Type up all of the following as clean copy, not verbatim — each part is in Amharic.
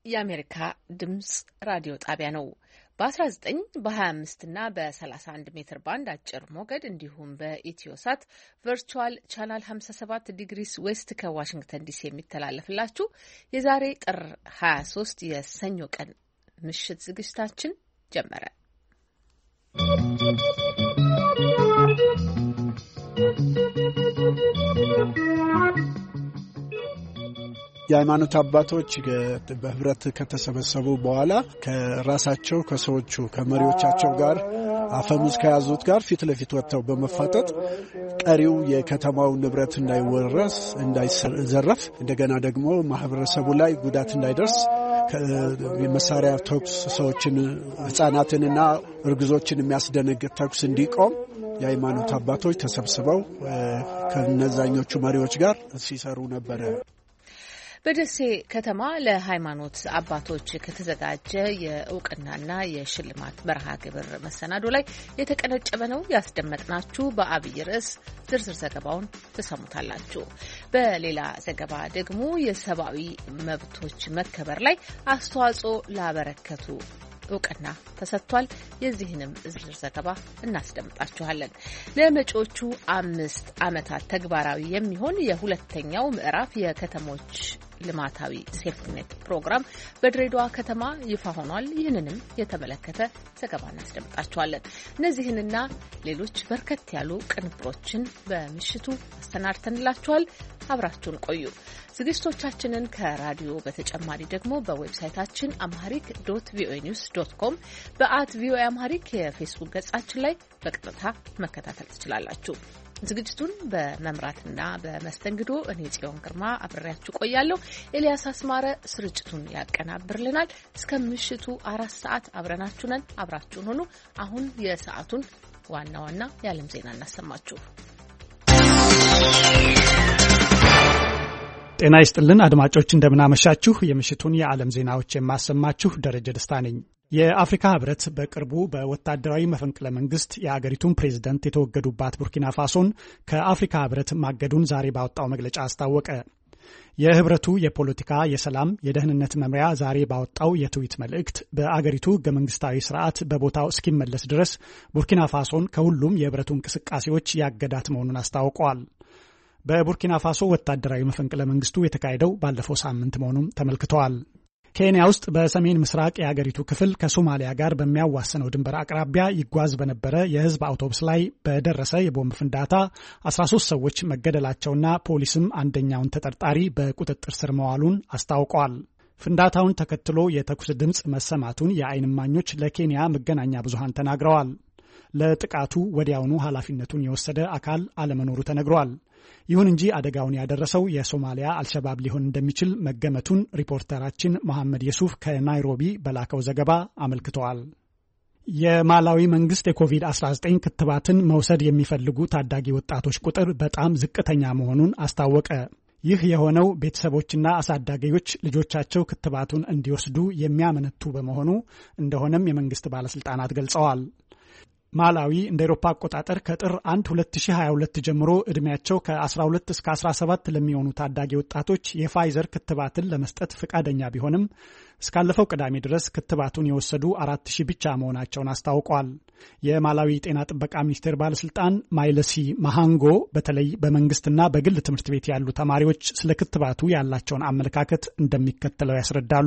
የአሜሪካ ድምጽ ራዲዮ ጣቢያ ነው። በ19 በ25 እና በ31 ሜትር ባንድ አጭር ሞገድ እንዲሁም በኢትዮሳት ቨርቹዋል ቻናል 57 ዲግሪስ ዌስት ከዋሽንግተን ዲሲ የሚተላለፍላችሁ የዛሬ ጥር 23 የሰኞ ቀን ምሽት ዝግጅታችን ጀመረ። የሃይማኖት አባቶች በህብረት ከተሰበሰቡ በኋላ ከራሳቸው ከሰዎቹ ከመሪዎቻቸው ጋር አፈሙዝ ከያዙት ጋር ፊት ለፊት ወጥተው በመፋጠጥ ቀሪው የከተማው ንብረት እንዳይወረስ እንዳይዘረፍ እንደገና ደግሞ ማህበረሰቡ ላይ ጉዳት እንዳይደርስ የመሳሪያ ተኩስ ሰዎችን ህፃናትንና እርጉዞችን የሚያስደነግጥ ተኩስ እንዲቆም የሃይማኖት አባቶች ተሰብስበው ከነዛኞቹ መሪዎች ጋር ሲሰሩ ነበር። በደሴ ከተማ ለሃይማኖት አባቶች ከተዘጋጀ የእውቅናና የሽልማት መርሃ ግብር መሰናዶ ላይ የተቀነጨበ ነው ያስደመጥናችሁ። በአብይ ርዕስ ዝርዝር ዘገባውን ትሰሙታላችሁ። በሌላ ዘገባ ደግሞ የሰብአዊ መብቶች መከበር ላይ አስተዋጽኦ ላበረከቱ እውቅና ተሰጥቷል። የዚህንም ዝርዝር ዘገባ እናስደምጣችኋለን። ለመጪዎቹ 5 ዓመታት ተግባራዊ የሚሆን የሁለተኛው ምዕራፍ የከተሞች ልማታዊ ሴፍቲኔት ፕሮግራም በድሬዳዋ ከተማ ይፋ ሆኗል። ይህንንም የተመለከተ ዘገባ እናስደምጣችኋለን። እነዚህንና ሌሎች በርከት ያሉ ቅንብሮችን በምሽቱ አሰናድተንላችኋል። አብራችሁን ቆዩ። ዝግጅቶቻችንን ከራዲዮ በተጨማሪ ደግሞ በዌብሳይታችን amharic.voanews.com በ@voa amharic የፌስቡክ ገጻችን ላይ በቀጥታ መከታተል ትችላላችሁ። ዝግጅቱን በመምራትና በመስተንግዶ እኔ ጽዮን ግርማ አብሬያችሁ ቆያለሁ። ኤልያስ አስማረ ስርጭቱን ያቀናብርልናል። እስከ ምሽቱ 4 ሰዓት አብረናችሁ ነን። አብራችሁን ሆኑ። አሁን የሰዓቱን ዋና ዋና የዓለም ዜና እናሰማችሁ። ጤና ይስጥልን አድማጮች፣ እንደምናመሻችሁ። የምሽቱን የዓለም ዜናዎች የማሰማችሁ ደረጀ ደስታ ነኝ። የአፍሪካ ህብረት በቅርቡ በወታደራዊ መፈንቅለ መንግስት የአገሪቱን ፕሬዝደንት የተወገዱባት ቡርኪና ፋሶን ከአፍሪካ ህብረት ማገዱን ዛሬ ባወጣው መግለጫ አስታወቀ። የህብረቱ የፖለቲካ፣ የሰላም፣ የደህንነት መምሪያ ዛሬ ባወጣው የትዊት መልእክት በአገሪቱ ህገ መንግስታዊ ስርዓት በቦታው እስኪመለስ ድረስ ቡርኪና ፋሶን ከሁሉም የህብረቱ እንቅስቃሴዎች ያገዳት መሆኑን አስታውቀዋል። በቡርኪና ፋሶ ወታደራዊ መፈንቅለ መንግስቱ የተካሄደው ባለፈው ሳምንት መሆኑም ተመልክተዋል። ኬንያ ውስጥ በሰሜን ምስራቅ የአገሪቱ ክፍል ከሶማሊያ ጋር በሚያዋስነው ድንበር አቅራቢያ ይጓዝ በነበረ የህዝብ አውቶቡስ ላይ በደረሰ የቦምብ ፍንዳታ 13 ሰዎች መገደላቸውና ፖሊስም አንደኛውን ተጠርጣሪ በቁጥጥር ስር መዋሉን አስታውቋል። ፍንዳታውን ተከትሎ የተኩስ ድምፅ መሰማቱን የዓይን እማኞች ለኬንያ መገናኛ ብዙሃን ተናግረዋል። ለጥቃቱ ወዲያውኑ ኃላፊነቱን የወሰደ አካል አለመኖሩ ተነግሯል። ይሁን እንጂ አደጋውን ያደረሰው የሶማሊያ አልሸባብ ሊሆን እንደሚችል መገመቱን ሪፖርተራችን መሐመድ የሱፍ ከናይሮቢ በላከው ዘገባ አመልክተዋል። የማላዊ መንግስት የኮቪድ-19 ክትባትን መውሰድ የሚፈልጉ ታዳጊ ወጣቶች ቁጥር በጣም ዝቅተኛ መሆኑን አስታወቀ። ይህ የሆነው ቤተሰቦችና አሳዳጊዎች ልጆቻቸው ክትባቱን እንዲወስዱ የሚያመነቱ በመሆኑ እንደሆነም የመንግስት ባለስልጣናት ገልጸዋል። ማላዊ እንደ አውሮፓ አቆጣጠር ከጥር 1 2022 ጀምሮ እድሜያቸው ከ12 እስከ 17 ለሚሆኑ ታዳጊ ወጣቶች የፋይዘር ክትባትን ለመስጠት ፈቃደኛ ቢሆንም እስካለፈው ቅዳሜ ድረስ ክትባቱን የወሰዱ 4000 ብቻ መሆናቸውን አስታውቋል። የማላዊ ጤና ጥበቃ ሚኒስቴር ባለስልጣን ማይለሲ ማሃንጎ በተለይ በመንግስትና በግል ትምህርት ቤት ያሉ ተማሪዎች ስለ ክትባቱ ያላቸውን አመለካከት እንደሚከተለው ያስረዳሉ።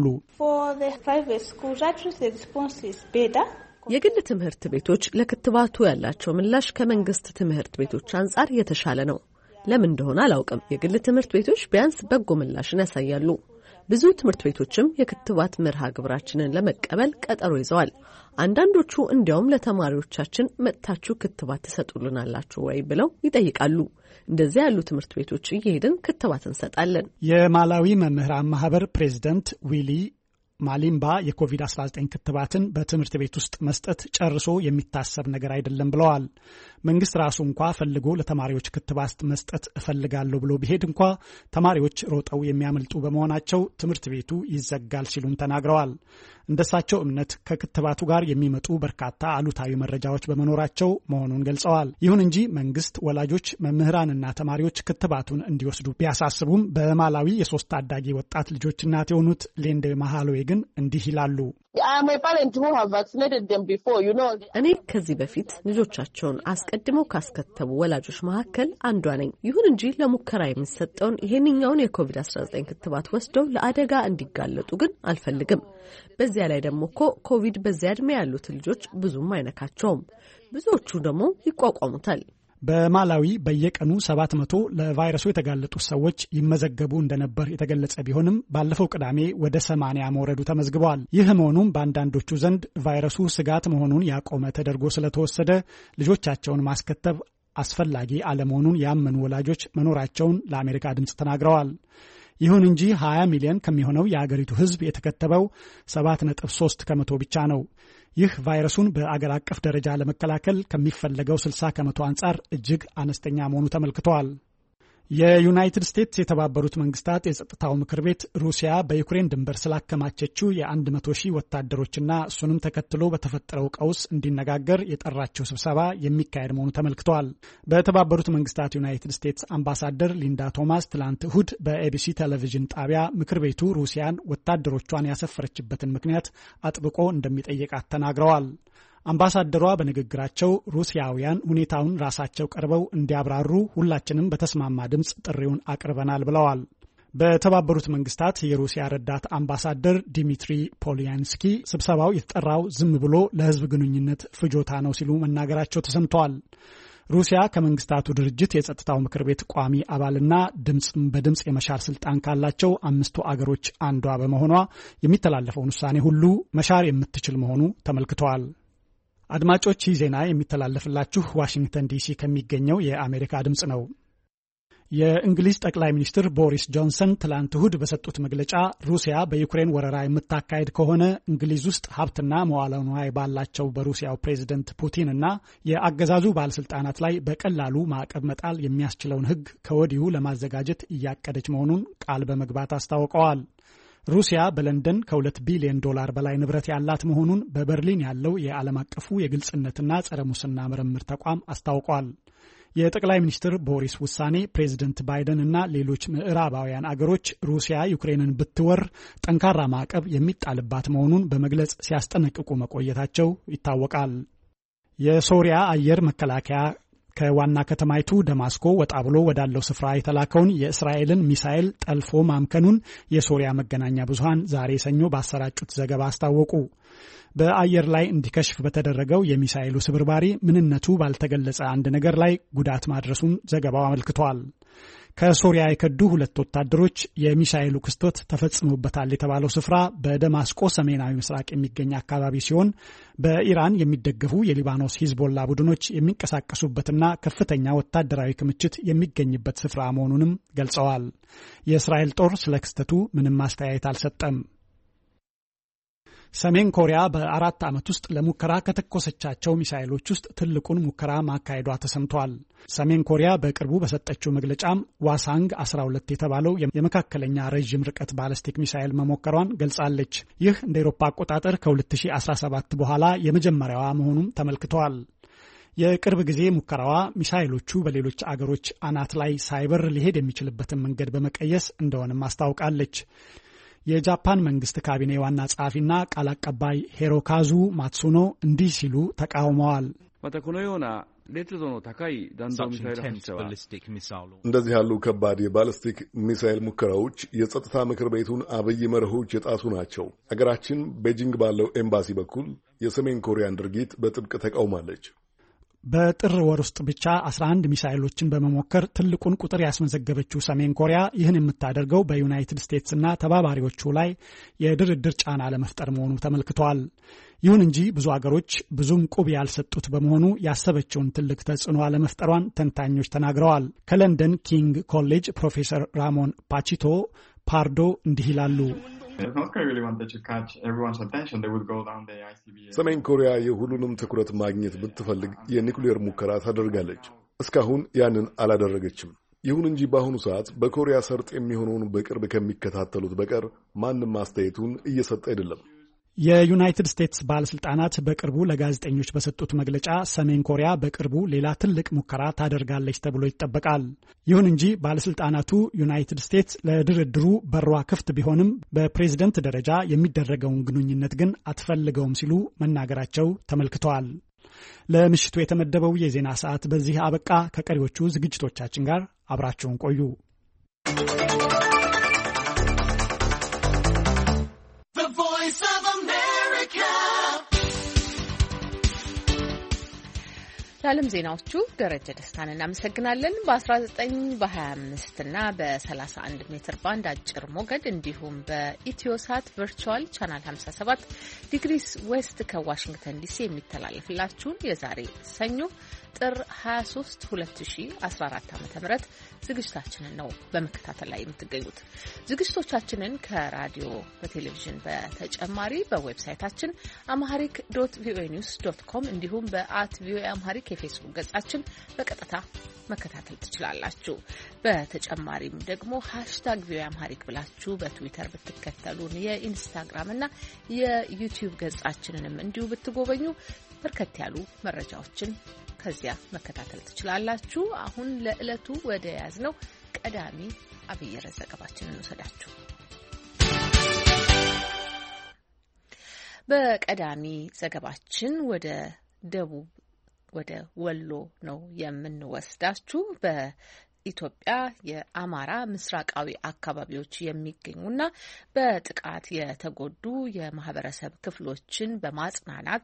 የግል ትምህርት ቤቶች ለክትባቱ ያላቸው ምላሽ ከመንግስት ትምህርት ቤቶች አንጻር የተሻለ ነው። ለምን እንደሆነ አላውቅም። የግል ትምህርት ቤቶች ቢያንስ በጎ ምላሽን ያሳያሉ። ብዙ ትምህርት ቤቶችም የክትባት መርሃ ግብራችንን ለመቀበል ቀጠሮ ይዘዋል። አንዳንዶቹ እንዲያውም ለተማሪዎቻችን መጥታችሁ ክትባት ትሰጡልናላችሁ ወይ ብለው ይጠይቃሉ። እንደዚህ ያሉ ትምህርት ቤቶች እየሄድን ክትባት እንሰጣለን። የማላዊ መምህራን ማህበር ፕሬዝዳንት ዊሊ ማሊምባ የኮቪድ-19 ክትባትን በትምህርት ቤት ውስጥ መስጠት ጨርሶ የሚታሰብ ነገር አይደለም ብለዋል። መንግስት ራሱ እንኳ ፈልጎ ለተማሪዎች ክትባት መስጠት እፈልጋለሁ ብሎ ቢሄድ እንኳ ተማሪዎች ሮጠው የሚያመልጡ በመሆናቸው ትምህርት ቤቱ ይዘጋል ሲሉም ተናግረዋል። እንደሳቸው እምነት ከክትባቱ ጋር የሚመጡ በርካታ አሉታዊ መረጃዎች በመኖራቸው መሆኑን ገልጸዋል። ይሁን እንጂ መንግስት፣ ወላጆች፣ መምህራንና ተማሪዎች ክትባቱን እንዲወስዱ ቢያሳስቡም በማላዊ የሶስት ታዳጊ ወጣት ልጆች እናት የሆኑት ሌንዴ ማሃሎዌ ግን እንዲህ ይላሉ። እኔ ከዚህ በፊት ልጆቻቸውን አስቀድመው ካስከተቡ ወላጆች መካከል አንዷ ነኝ። ይሁን እንጂ ለሙከራ የሚሰጠውን ይሄንኛውን የኮቪድ-19 ክትባት ወስደው ለአደጋ እንዲጋለጡ ግን አልፈልግም። በዚያ ላይ ደግሞ ኮቪድ በዚያ ዕድሜ ያሉት ልጆች ብዙም አይነካቸውም። ብዙዎቹ ደግሞ ይቋቋሙታል። በማላዊ በየቀኑ 700 ለቫይረሱ የተጋለጡ ሰዎች ይመዘገቡ እንደነበር የተገለጸ ቢሆንም ባለፈው ቅዳሜ ወደ 80 መውረዱ ተመዝግበዋል። ይህ መሆኑም በአንዳንዶቹ ዘንድ ቫይረሱ ስጋት መሆኑን ያቆመ ተደርጎ ስለተወሰደ ልጆቻቸውን ማስከተብ አስፈላጊ አለመሆኑን ያመኑ ወላጆች መኖራቸውን ለአሜሪካ ድምፅ ተናግረዋል። ይሁን እንጂ 20 ሚሊዮን ከሚሆነው የአገሪቱ ሕዝብ የተከተበው 7.3 ከመቶ ብቻ ነው። ይህ ቫይረሱን በአገር አቀፍ ደረጃ ለመከላከል ከሚፈለገው 60 ከመቶ አንጻር እጅግ አነስተኛ መሆኑ ተመልክተዋል። የዩናይትድ ስቴትስ የተባበሩት መንግስታት የጸጥታው ምክር ቤት ሩሲያ በዩክሬን ድንበር ስላከማቸችው የ100,000 ወታደሮችና እሱንም ተከትሎ በተፈጠረው ቀውስ እንዲነጋገር የጠራቸው ስብሰባ የሚካሄድ መሆኑ ተመልክተዋል። በተባበሩት መንግስታት ዩናይትድ ስቴትስ አምባሳደር ሊንዳ ቶማስ ትላንት እሁድ በኤቢሲ ቴሌቪዥን ጣቢያ ምክር ቤቱ ሩሲያን ወታደሮቿን ያሰፈረችበትን ምክንያት አጥብቆ እንደሚጠይቃት ተናግረዋል። አምባሳደሯ በንግግራቸው ሩሲያውያን ሁኔታውን ራሳቸው ቀርበው እንዲያብራሩ ሁላችንም በተስማማ ድምፅ ጥሪውን አቅርበናል ብለዋል። በተባበሩት መንግስታት የሩሲያ ረዳት አምባሳደር ዲሚትሪ ፖሊያንስኪ ስብሰባው የተጠራው ዝም ብሎ ለህዝብ ግንኙነት ፍጆታ ነው ሲሉ መናገራቸው ተሰምተዋል። ሩሲያ ከመንግስታቱ ድርጅት የጸጥታው ምክር ቤት ቋሚ አባልና በድምፅ የመሻር ስልጣን ካላቸው 5 አገሮች አንዷ በመሆኗ የሚተላለፈውን ውሳኔ ሁሉ መሻር የምትችል መሆኑ ተመልክተዋል። አድማጮች ይህ ዜና የሚተላለፍላችሁ ዋሽንግተን ዲሲ ከሚገኘው የአሜሪካ ድምፅ ነው። የእንግሊዝ ጠቅላይ ሚኒስትር ቦሪስ ጆንሰን ትላንት እሁድ በሰጡት መግለጫ ሩሲያ በዩክሬን ወረራ የምታካሄድ ከሆነ እንግሊዝ ውስጥ ሀብትና መዋዕለ ንዋይ ባላቸው በሩሲያው ፕሬዝደንት ፑቲንና የአገዛዙ ባለስልጣናት ላይ በቀላሉ ማዕቀብ መጣል የሚያስችለውን ሕግ ከወዲሁ ለማዘጋጀት እያቀደች መሆኑን ቃል በመግባት አስታውቀዋል። ሩሲያ በለንደን $2 ቢሊዮን በላይ ንብረት ያላት መሆኑን በበርሊን ያለው የዓለም አቀፉ የግልጽነትና ጸረ ሙስና ምርምር ተቋም አስታውቋል። የጠቅላይ ሚኒስትር ቦሪስ ውሳኔ ፕሬዝደንት ባይደን እና ሌሎች ምዕራባውያን አገሮች ሩሲያ ዩክሬንን ብትወር ጠንካራ ማዕቀብ የሚጣልባት መሆኑን በመግለጽ ሲያስጠነቅቁ መቆየታቸው ይታወቃል። የሶሪያ አየር መከላከያ ከዋና ከተማይቱ ደማስቆ ወጣ ብሎ ወዳለው ስፍራ የተላከውን የእስራኤልን ሚሳኤል ጠልፎ ማምከኑን የሶሪያ መገናኛ ብዙሃን ዛሬ ሰኞ ባሰራጩት ዘገባ አስታወቁ። በአየር ላይ እንዲከሽፍ በተደረገው የሚሳኤሉ ስብርባሪ ምንነቱ ባልተገለጸ አንድ ነገር ላይ ጉዳት ማድረሱን ዘገባው አመልክቷል። ከሶሪያ የከዱ 2 ወታደሮች የሚሳኤሉ ክስተት ተፈጽሞበታል የተባለው ስፍራ በደማስቆ ሰሜናዊ ምስራቅ የሚገኝ አካባቢ ሲሆን በኢራን የሚደገፉ የሊባኖስ ሂዝቦላ ቡድኖች የሚንቀሳቀሱበትና ከፍተኛ ወታደራዊ ክምችት የሚገኝበት ስፍራ መሆኑንም ገልጸዋል። የእስራኤል ጦር ስለ ክስተቱ ምንም አስተያየት አልሰጠም። ሰሜን ኮሪያ በ4 ዓመት ውስጥ ለሙከራ ከተኮሰቻቸው ሚሳኤሎች ውስጥ ትልቁን ሙከራ ማካሄዷ ተሰምቷል። ሰሜን ኮሪያ በቅርቡ በሰጠችው መግለጫም ዋሳንግ 12 የተባለው የመካከለኛ ረዥም ርቀት ባለስቲክ ሚሳኤል መሞከሯን ገልጻለች። ይህ እንደ አውሮፓ አቆጣጠር ከ2017 በኋላ የመጀመሪያዋ መሆኑን ተመልክቷል። የቅርብ ጊዜ ሙከራዋ ሚሳኤሎቹ በሌሎች አገሮች አናት ላይ ሳይበር ሊሄድ የሚችልበትን መንገድ በመቀየስ እንደሆነም አስታውቃለች። የጃፓን መንግስት ካቢኔ ዋና ጸሐፊና ቃል አቀባይ ሂሮካዙ ማትሱኖ እንዲህ ሲሉ ተቃውመዋል። እንደዚህ ያሉ ከባድ የባለስቲክ ሚሳይል ሙከራዎች የጸጥታ ምክር ቤቱን አብይ መርሆች የጣሱ ናቸው። አገራችን ቤጂንግ ባለው ኤምባሲ በኩል የሰሜን ኮሪያን ድርጊት በጥብቅ ተቃውማለች። በጥር ወር ውስጥ ብቻ 11 ሚሳኤሎችን በመሞከር ትልቁን ቁጥር ያስመዘገበችው ሰሜን ኮሪያ ይህን የምታደርገው በዩናይትድ ስቴትስና ተባባሪዎቹ ላይ የድርድር ጫና ለመፍጠር መሆኑ ተመልክቷል። ይሁን እንጂ ብዙ አገሮች ብዙም ቁብ ያልሰጡት በመሆኑ ያሰበችውን ትልቅ ተጽዕኖ አለመፍጠሯን ተንታኞች ተናግረዋል። ከለንደን ኪንግ ኮሌጅ ፕሮፌሰር ራሞን ፓቺቶ ፓርዶ እንዲህ ይላሉ። ሰሜን ኮሪያ የሁሉንም ትኩረት ማግኘት ብትፈልግ የኒውክሌር ሙከራ ታደርጋለች። እስካሁን ያንን አላደረገችም። ይሁን እንጂ በአሁኑ ሰዓት በኮሪያ ሰርጥ የሚሆነውን በቅርብ ከሚከታተሉት በቀር ማንም አስተያየቱን እየሰጠ አይደለም። የዩናይትድ ስቴትስ ባለስልጣናት በቅርቡ ለጋዜጠኞች በሰጡት መግለጫ ሰሜን ኮሪያ በቅርቡ ሌላ ትልቅ ሙከራ ታደርጋለች ተብሎ ይጠበቃል። ይሁን እንጂ ባለስልጣናቱ ዩናይትድ ስቴትስ ለድርድሩ በሯ ክፍት ቢሆንም በፕሬዝደንት ደረጃ የሚደረገውን ግንኙነት ግን አትፈልገውም ሲሉ መናገራቸው ተመልክተዋል። ለምሽቱ የተመደበው የዜና ሰዓት በዚህ አበቃ። ከቀሪዎቹ ዝግጅቶቻችን ጋር አብራችሁን ቆዩ። ለዓለም ዜናዎቹ ደረጀ ደስታን እናመሰግናለን። በ19 በ25 እና በ31 ሜትር ባንድ አጭር ሞገድ እንዲሁም በኢትዮሳት ቨርቹዋል ቻናል 57 ዲግሪስ ዌስት ከዋሽንግተን ዲሲ የሚተላለፍላችሁን የዛሬ ሰኞ ጥር 23 2014 ዓ.ም ዝግጅታችንን ነው በመከታተል ላይ የምትገኙት። ዝግጅቶቻችንን ከራዲዮ በቴሌቪዥን በተጨማሪ በዌብሳይታችን amharic.voanews.com እንዲሁም @voaamharic የፌስቡክ ገጻችን በቀጥታ መከታተል ትችላላችሁ። በተጨማሪም ደግሞ #voaamharic ብላችሁ በትዊተር ብትከተሉን የኢንስታግራም እና የዩቲዩብ ገጻችንንም እንዲሁ ብትጎበኙ በርከት ያሉ መረጃዎችን ከዚያ መከታተል ትችላላችሁ። አሁን ለዕለቱ ወደ ያዝነው ቀዳሚ አብይ ርዕስ ዘገባችንን እንወስዳችሁ። በቀዳሚ ዘገባችን ወደ ደቡብ ወደ ወሎ ነው የምንወስዳችሁ። በኢትዮጵያ የአማራ ምስራቃዊ አካባቢዎች የሚገኙና በጥቃት የተጎዱ የማህበረሰብ ክፍሎችን በማጽናናት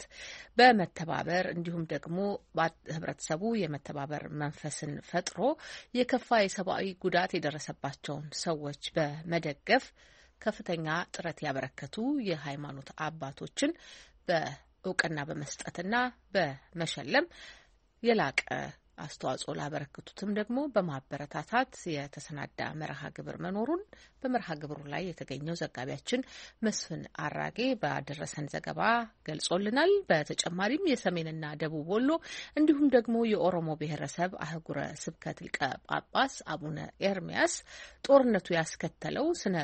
በመተባበር እንዲሁም ደግሞ ህብረተሰቡ የመተባበር መንፈስን ፈጥሮ የከፋ የሰብአዊ ጉዳት የደረሰባቸውን ሰዎች በመደገፍ ከፍተኛ ጥረት ያበረከቱ የሃይማኖት አባቶችን በእውቅና በመስጠትና በመሸለም የላቀ አስተዋጽኦ ላበረከቱትም ደግሞ በማበረታታት የተሰናዳ መርሃ ግብር መኖሩን በመርሃ ግብሩ ላይ የተገኘው ዘጋቢያችን መስፍን አራጌ ባደረሰን ዘገባ ገልጾልናል። በተጨማሪም የሰሜንና ደቡብ ወሎ እንዲሁም ደግሞ የኦሮሞ ብሔረሰብ አህጉረ ስብከት ሊቀ ጳጳስ አቡነ ኤርሚያስ ጦርነቱ ያስከተለው ስነ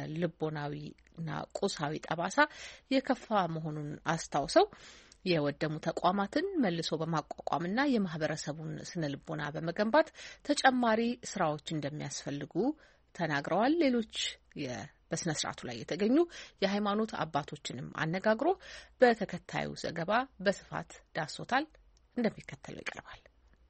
ልቦናዊና ቁሳዊ ጠባሳ የከፋ መሆኑን አስታውሰው የወደሙ ተቋማትን መልሶ በማቋቋምና የማህበረሰቡን ስነ ልቦና በመገንባት ተጨማሪ ስራዎች እንደሚያስፈልጉ ተናግረዋል። ሌሎች በስነ ስርዓቱ ላይ የተገኙ የሃይማኖት አባቶችንም አነጋግሮ በተከታዩ ዘገባ በስፋት ዳሶታል። እንደሚከተለው ይቀርባል።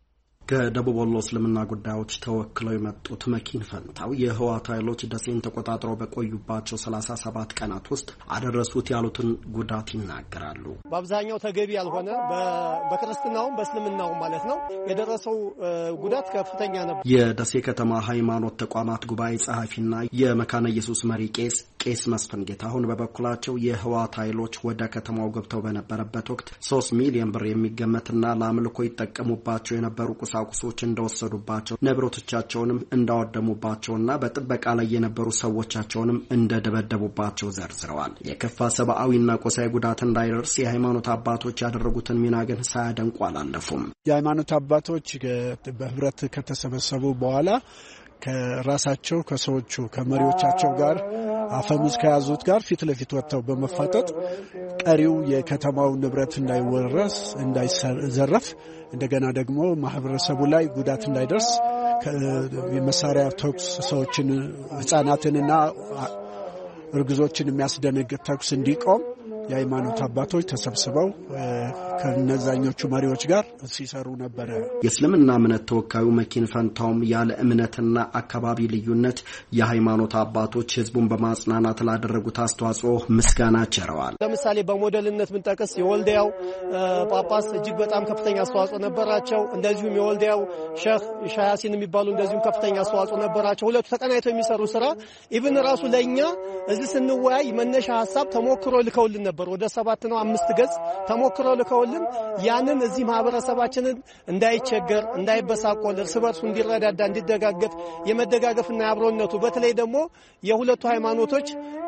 ከደቡብ ወሎ እስልምና ጉዳዮች ተወክለው የመጡት መኪን ፈንታው የህወሓት ኃይሎች ደሴን ተቆጣጥረው በቆዩባቸው 37 ቀናት ውስጥ አደረሱት ያሉትን ጉዳት ይናገራሉ። በአብዛኛው ተገቢ ያልሆነ በክርስትናውም በእስልምናውም ማለት ነው የደረሰው ጉዳት ከፍተኛ ነበር። የደሴ ከተማ ሃይማኖት ተቋማት ጉባኤ ጸሐፊና የመካነ ኢየሱስ መሪ ቄስ መስፍን ጌታሁን በበኩላቸው የህወሓት ኃይሎች ወደ ከተማው ገብተው በነበረበት ወቅት 3 ሚሊዮን ብር የሚገመትና ለአምልኮ ይጠቀሙባቸው የነበሩ ቁሳቁሶች እንደወሰዱባቸው ንብረቶቻቸውንም እንዳወደሙባቸውና በጥበቃ ላይ የነበሩ ሰዎቻቸውንም እንደደበደቡባቸው ዘርዝረዋል። የከፋ ሰብአዊና ቁሳዊ ጉዳት እንዳይደርስ የሃይማኖት አባቶች ያደረጉትን ሚና ግን ሳያደንቁ አላለፉም። የሃይማኖት አባቶች በህብረት ከተሰበሰቡ በኋላ ከራሳቸው ከሰዎቹ ከመሪዎቻቸው ጋር አፈሙዝ ከያዙት ጋር ፊት ለፊት ወጥተው በመፋጠጥ ቀሪው የከተማው ንብረት እንዳይወረስ እንዳይዘረፍ እንደገና ደግሞ ማህበረሰቡ ላይ ጉዳት እንዳይደርስ የመሳሪያ ተኩስ ሰዎችን ህፃናትንና እርግዞችን የሚያስደነግጥ ተኩስ እንዲቆም የሃይማኖት አባቶች ተሰብስበው ከነዛኞቹ መሪዎች ጋር ሲሰሩ ነበር። የእስልምና እምነት ተወካዩ መኪን ፈንታውም ያለ እምነትና አካባቢ ልዩነት የሃይማኖት አባቶች ህዝቡን በማጽናናት ላደረጉት አስተዋጽኦ ምስጋና ቸረዋል። ለምሳሌ በሞዴልነት ብንጠቅስ የወልዲያው ጳጳስ እጅግ በጣም ከፍተኛ አስተዋጽኦ ነበራቸው። እንደዚሁም የወልዲያው ሼህ ሻያሲን የሚባሉ እንደዚሁም ከፍተኛ አስተዋጽኦ ነበራቸው። ሁለቱ ተቀናይተው የሚሰሩ ስራ ኢብን ራሱ ለኛ እዚህ ስንወያይ መነሻ ሐሳብ ተሞክሮ ልከውልን ነበር። ወደ 7 ነው 5 ገጽ ተሞክሮ ልከውልን ያንን እዚህ ማህበረሰባችንን እንዳይቸገር እንዳይበሳቆል እርስ በርሱ እንዲረዳዳ እንዲደጋገፍ የመደጋገፍና ያብሮነቱ በተለይ ደግሞ የሁለቱ ሃይማኖቶች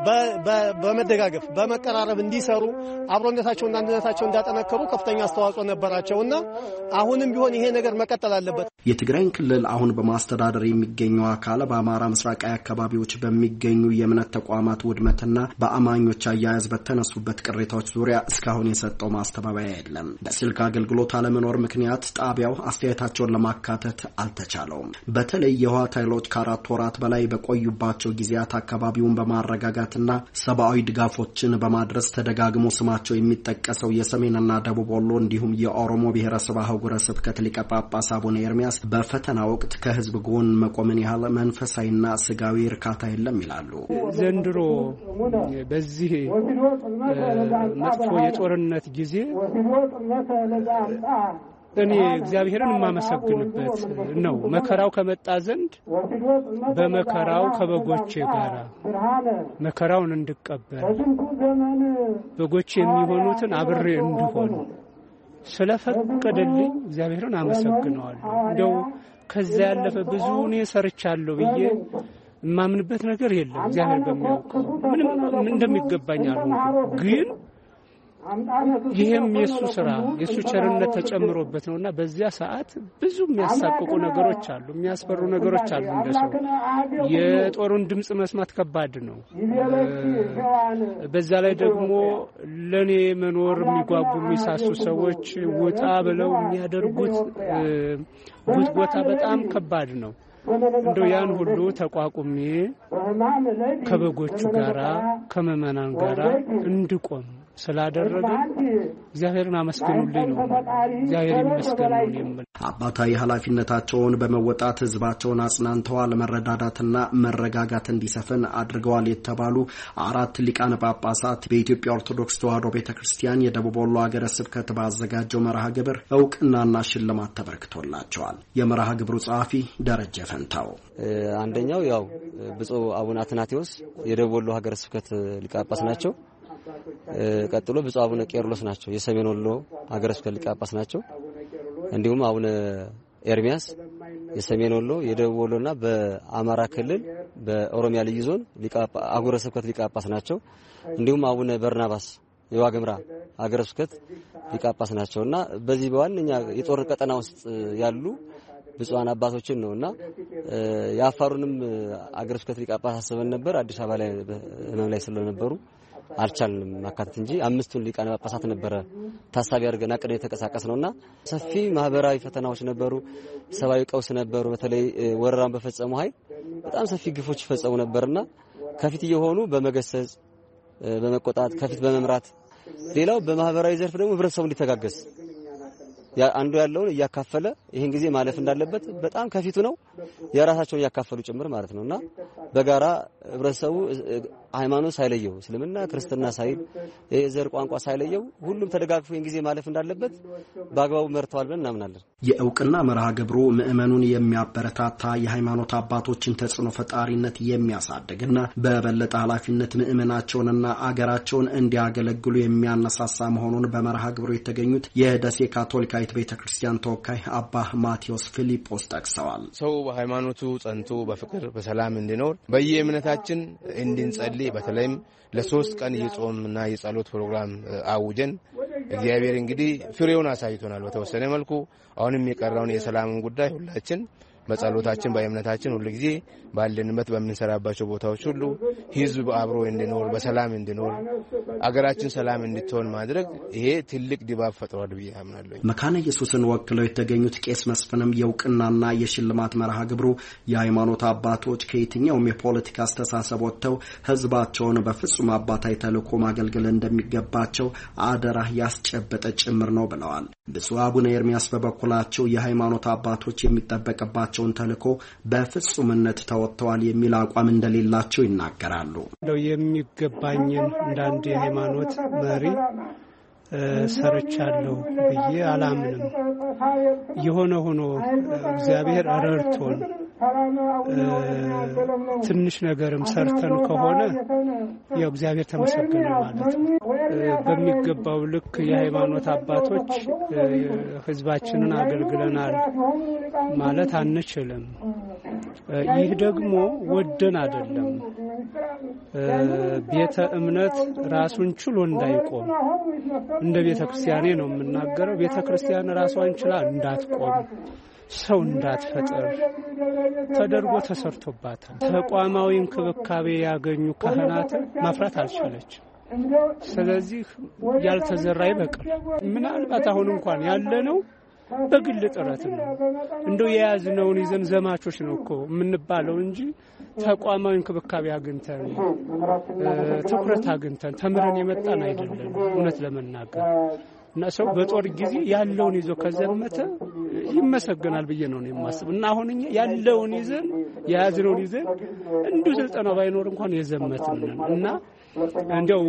በመደጋገፍ በመቀራረብ እንዲሰሩ አብሮነታቸውና አንድነታቸው እንዳጠነከሩ ከፍተኛ አስተዋጽኦ ነበራቸውና አሁንም ቢሆን ይሄ ነገር መቀጠል አለበት። የትግራይን ክልል አሁን በማስተዳደር የሚገኘው አካል በአማራ ምስራቃዊ አካባቢዎች በሚገኙ የእምነት ተቋማት ተቋማት ውድመትና በአማኞች አያያዝ በተነሱበት ቅሬታዎች ዙሪያ እስካሁን የሰጠው ማስተባበያ የለም። በስልክ አገልግሎት አለመኖር ምክንያት ጣቢያው አስተያየታቸውን ለማካተት አልተቻለውም። በተለይ የህወሓት ኃይሎች ከ4 ወራት በላይ በቆዩባቸው ጊዜያት አካባቢውን በማረጋጋትና ሰብአዊ ድጋፎችን በማድረስ ተደጋግሞ ስማቸው የሚጠቀሰው የሰሜንና ደቡብ ወሎ እንዲሁም የኦሮሞ ብሔረሰብ አህጉረ ስብከት ሊቀ ጳጳስ አቡነ ኤርሚያስ በፈተና ወቅት ከህዝብ ጎን መቆምን ያህል መንፈሳዊና ስጋዊ እርካታ የለም ይላሉ። ዘንድሮ በዚህ መጥፎ የጦርነት ጊዜ እኔ እግዚአብሔርን የማመሰግንበት ነው። መከራው ከመጣ ዘንድ በመከራው ከበጎቼ ጋር መከራውን እንድቀበል በጎቼ የሚሆኑትን አብሬ እንድሆን ስለፈቀደልኝ እግዚአብሔርን አመሰግነዋለሁ። እንደው ከዛ ያለፈ ብዙ እኔ ሰርቻለሁ ብዬ የማምንበት ነገር የለም። እግዚአብሔር በሚያውቀው ምንም እንደሚገባኝ አልሆንኩም። ግን ይሄም የሱ ስራ የሱ ቸርነት ተጨምሮበት ነውና በዚያ ሰዓት ብዙ የሚያሳቅቁ ነገሮች አሉ፣ የሚያስፈሩ ነገሮች አሉ። እንደሰው የጦሩን ድምጽ መስማት ከባድ ነው። በዛ ላይ ደግሞ ለኔ መኖር የሚጓጉ የሚሳሱ ሰዎች ወጣ ብለው የሚያደርጉት ጉትጎታ በጣም ከባድ ነው። እንደው ያን ሁሉ ተቋቁሜ ከበጎቹ ጋራ ከመመናን ጋራ እንድቆም ስላደረገ እግዚአብሔርን አመስግኑልኝ ነው። እግዚአብሔር ይመስገን ነው። አባታዊ ኃላፊነታቸውን በመወጣት ህዝባቸውን አጽናንተዋል፣ መረዳዳትና መረጋጋት እንዲሰፍን አድርገዋል የተባሉ 4 ሊቃነ ጳጳሳት በኢትዮጵያ ኦርቶዶክስ ተዋሕዶ ቤተክርስቲያን የደቡብ ወሎ ሀገረ ስብከት ባዘጋጀው መርሃ ግብር እውቅናና ሽልማት ተበርክቶላቸዋል። የመርሃ ግብሩ ጸሐፊ ደረጀ ፈንታው አንደኛው ያው ብፁዕ አቡነ አትናቴዎስ የደቡብ ወሎ ሀገረ ስብከት ሊቀ ጳጳስ ናቸው። ቀጥሎ ብፁዕ አቡነ ቄርሎስ ናቸው የሰሜን ወሎ ሀገረ ስብከት ሊቀ ጳጳስ ናቸው። እንዲሁም አቡነ ኤርሚያስ የሰሜን ወሎ የደቡብ ወሎና በአማራ ክልል በኦሮሚያ ልዩ ዞን ሀገረ ስብከት ሊቀ ጳጳስ ናቸው። እንዲሁም አቡነ በርናባስ የዋግምራ ሀገረ ስብከት ሊቀ ጳጳስ ናቸውና በዚህ በዋነኛ የጦር ቀጠና ውስጥ ያሉ ብፁዓን አባቶችን ነውና የአፋሩንም ሀገረ ስብከት ሊቀ ጳጳስ አስበን ነበር። አዲስ አበባ ላይ ህመም ላይ ስለነበሩ አልቻልንም ማካተት እንጂ 5ቱን ሊቃነ ጳጳሳት ነበረ ታሳቢ አድርገን አቅደን የተንቀሳቀስ ነውና ሰፊ ማህበራዊ ፈተናዎች ነበሩ፣ ሰብአዊ ቀውስ ነበሩ። በተለይ ወረራን በፈጸሙ ኃይል በጣም ሰፊ ግፎች ይፈጸሙ ነበርና ከፊት እየሆኑ በመገሰጽ በመቆጣት ከፊት በመምራት ሌላው በማህበራዊ ዘርፍ ደግሞ ህብረተሰቡ እንዲተጋገዝ አንዱ ያለውን እያካፈለ ይሄን ጊዜ ማለፍ እንዳለበት በጣም ከፊቱ ነው የራሳቸውን ያካፈሉ ጭምር ማለት ነውና በጋራ ህብረተሰቡ ሃይማኖት ሳይለየው እስልምና ክርስትና ሳይል የዘር ቋንቋ ሳይለየው ሁሉም ተደጋግፎ ይሄን ጊዜ ማለፍ እንዳለበት በአግባቡ መርተዋል ብለን እናምናለን። የእውቅና መርሃ ግብሩ ምእመኑን የሚያበረታታ የሃይማኖት አባቶችን ተጽዕኖ ፈጣሪነት የሚያሳድግና በበለጠ ኃላፊነት ምእመናቸውንና አገራቸውን እንዲያገለግሉ የሚያነሳሳ መሆኑን በመርሃ ግብሩ የተገኙት የደሴ ካቶሊካዊት ቤተክርስቲያን ተወካይ አባ ማቴዎስ ፊሊጶስ ጠቅሰዋል። ሰው በሃይማኖቱ ጸንቶ በፍቅር በሰላም እንዲኖር በየእምነታችን እንድንጸልይ በተለይም ለ3 ቀን የጾምና የጸሎት ፕሮግራም አውጀን እግዚአብሔር እንግዲህ ፍሬውን አሳይቶናል በተወሰነ መልኩ። አሁንም የቀረውን የሰላምን ጉዳይ ሁላችን በጸሎታችን በእምነታችን ሁሉ ጊዜ ባለንበት በመንሰራባቸው ቦታዎች ሁሉ ህዝብ አብሮ እንዲኖር በሰላም እንዲኖር አገራችን ሰላም እንድትሆን ማድረግ ይሄ ትልቅ ድባብ ፈጥሯል ብዬ አምናለሁ። መካነ ኢየሱስን ወክለው የተገኙት ቄስ መስፍንም የእውቅናና የሽልማት መርሃ ግብሩ የሃይማኖት አባቶች ከየትኛውም የፖለቲካ አስተሳሰብ ወጥተው ህዝባቸውን በፍጹም አባታዊ ተልዕኮ ማገልገል እንደሚገባቸው አደራ ያስጨበጠ ጭምር ነው ብለዋል። ብፁዕ አቡነ ኤርሚያስ በበኩላቸው የሃይማኖት አባቶች የሚጠበቅባቸውን ተልዕኮ በፍጹምነት ተወጥተዋል የሚል አቋም እንደሌላቸው ይናገራሉ። የሚገባኝን እንዳንድ የሃይማኖት መሪ ሰርቻለሁ ብዬ አላምንም። የሆነ ሆኖ እግዚአብሔር ረድቶን ትንሽ ነገርም ሰርተን ከሆነ ያው እግዚአብሔር ተመሰገነ ማለት ነው። በሚገባው ልክ የሃይማኖት አባቶች ህዝባችንን አገልግለናል ማለት አንችልም። ይህ ደግሞ ወደን አይደለም። ቤተ እምነት ራሱን ችሎ እንዳይቆም እንደ ቤተ ክርስቲያኔ ነው የምናገረው። ቤተ ክርስቲያን ራሷን ችላ እንዳትቆም ሰው እንዳትፈጠር ተደርጎ ተሰርቶባታል። ተቋማዊ እንክብካቤ ያገኙ ካህናት ማፍራት አልቻለችም። ስለዚህ ያልተዘራ ይበቅል። ምናልባት አሁን እንኳን ያለነው በግል ጥረት ነው። እንደው የያዝነውን ይዘን ዘማቾች ነው እኮ የምንባለው እንጂ ተቋማዊ እንክብካቤ አግኝተን ትኩረት አግኝተን ተምረን የመጣን አይደለም እውነት ለመናገር። እና ሰው በጦር ጊዜ ያለውን ይዞ ከዘመተ ይመሰገናል ብዬ ነው የማስበው። እና አሁን እኛ ያለውን ይዘን የያዝነውን ይዘን እንዲሁ ስልጠናው ባይኖር እንኳን የዘመትን እና እንደው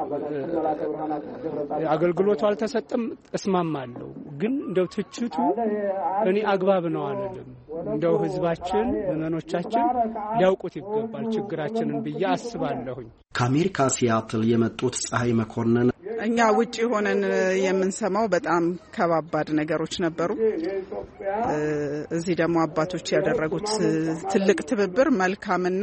አገልግሎቱ አልተሰጠም እስማማለሁ። ግን እንደው ትችቱ እኔ አግባብ ነው አይደለም። እንደው ህዝባችን ምዕመኖቻችን ሊያውቁት ይገባል ችግራችንን ብዬ አስባለሁኝ። ከአሜሪካ ሲያትል የመጡት ፀሐይ መኮንን እኛ ውጪ ሆነን የምንሰማው በጣም ከባባድ ነገሮች ነበሩ። እዚህ ደግሞ አባቶች ያደረጉት ትልቅ ትብብር መልካምና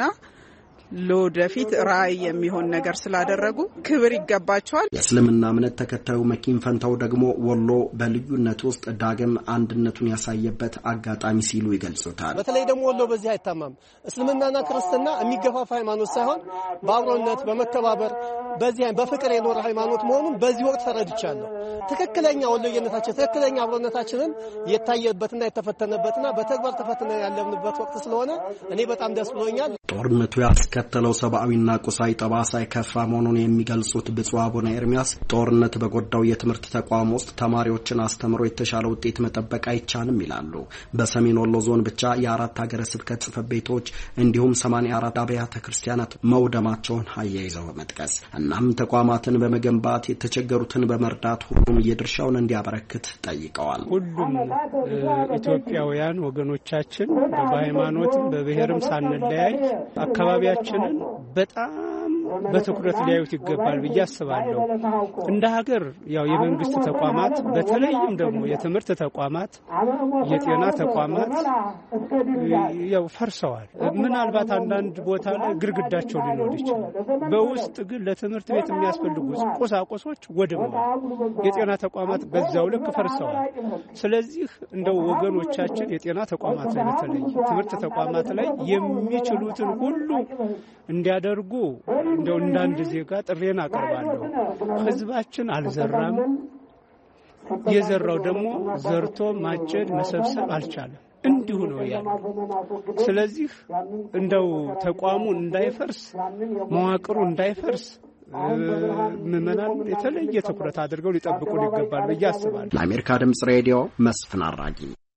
ለወደፊት ራዕይ የሚሆን ነገር ስላደረጉ ክብር ይገባቸዋል። የእስልምና እምነት ተከታዩ መኪን ፈንታው ደግሞ ወሎ በልዩነት ውስጥ ዳግም አንድነቱን ያሳየበት አጋጣሚ ሲሉ ይገልጹታል። በተለይ ደግሞ ወሎ በዚህ አይታማም። እስልምናና ክርስትና የሚገፋፋ ሃይማኖት ሳይሆን በአብሮነት በመከባበር በዚህ በፍቅር የኖረ ሃይማኖት መሆኑን በዚህ ወቅት ተረድቻለሁ። ትክክለኛ ወሎየነታችን ትክክለኛ አብሮነታችንን የታየበትና የተፈተነበትና በተግባር ተፈትነን ያለንበት ወቅት ስለሆነ እኔ በጣም ደስ ብሎኛል። ጦርነቱ ያስከተለው ሰብአዊና ቁሳዊ ጠባሳ የከፋ መሆኑን የሚገልጹት ብፁዕ አቡነ ኤርሚያስ ጦርነት በጎዳው የትምህርት ተቋም ውስጥ ተማሪዎችን አስተምሮ የተሻለ ውጤት መጠበቅ አይቻልም ይላሉ። በሰሜን ወሎ ዞን ብቻ የአራት ሀገረ ስብከት ጽሕፈት ቤቶች እንዲሁም 84 አብያተ ክርስቲያናት መውደማቸውን አያይዘው በመጥቀስ እናም ተቋማትን በመገንባት የተቸገሩትን በመርዳት ሁሉም የድርሻውን እንዲያበረክት ጠይቀዋል። ሁሉም ኢትዮጵያውያን ወገኖቻችን በሃይማኖትም በብሔርም ሳንለያይ አካባቢያችንን በጣም በትኩረት ሊያዩት ይገባል ብዬ አስባለሁ። እንደ ሀገር ያው የመንግስት ተቋማት በተለይም ደግሞ የትምህርት ተቋማት፣ የጤና ተቋማት ያው ፈርሰዋል። ምናልባት አንዳንድ ቦታ ላይ ግርግዳቸው ሊኖር ይችላል። በውስጥ ግን ለትምህርት ቤት የሚያስፈልጉ ቁሳቁሶች ወድመዋል። የጤና ተቋማት በዛው ልክ ፈርሰዋል። ስለዚህ እንደው ወገኖቻችን የጤና ተቋማት ላይ በተለይ ትምህርት ተቋማት ላይ የሚችሉትን ሁሉ እንዲያደርጉ እንደው እንዳንድ ዜጋ ጥሬን አቀርባለሁ። ህዝባችን አልዘራም። የዘራው ደግሞ ዘርቶ ማጨድ መሰብሰብ አልቻለም። እንዲሁ ነው ያለው። ስለዚህ እንደው ተቋሙ እንዳይፈርስ መዋቅሩ እንዳይፈርስ ምዕመናን የተለየ ትኩረት አድርገው ሊጠብቁ ይገባል ብዬ አስባለሁ። ለአሜሪካ ድምጽ ሬዲዮ መስፍን አራጊ።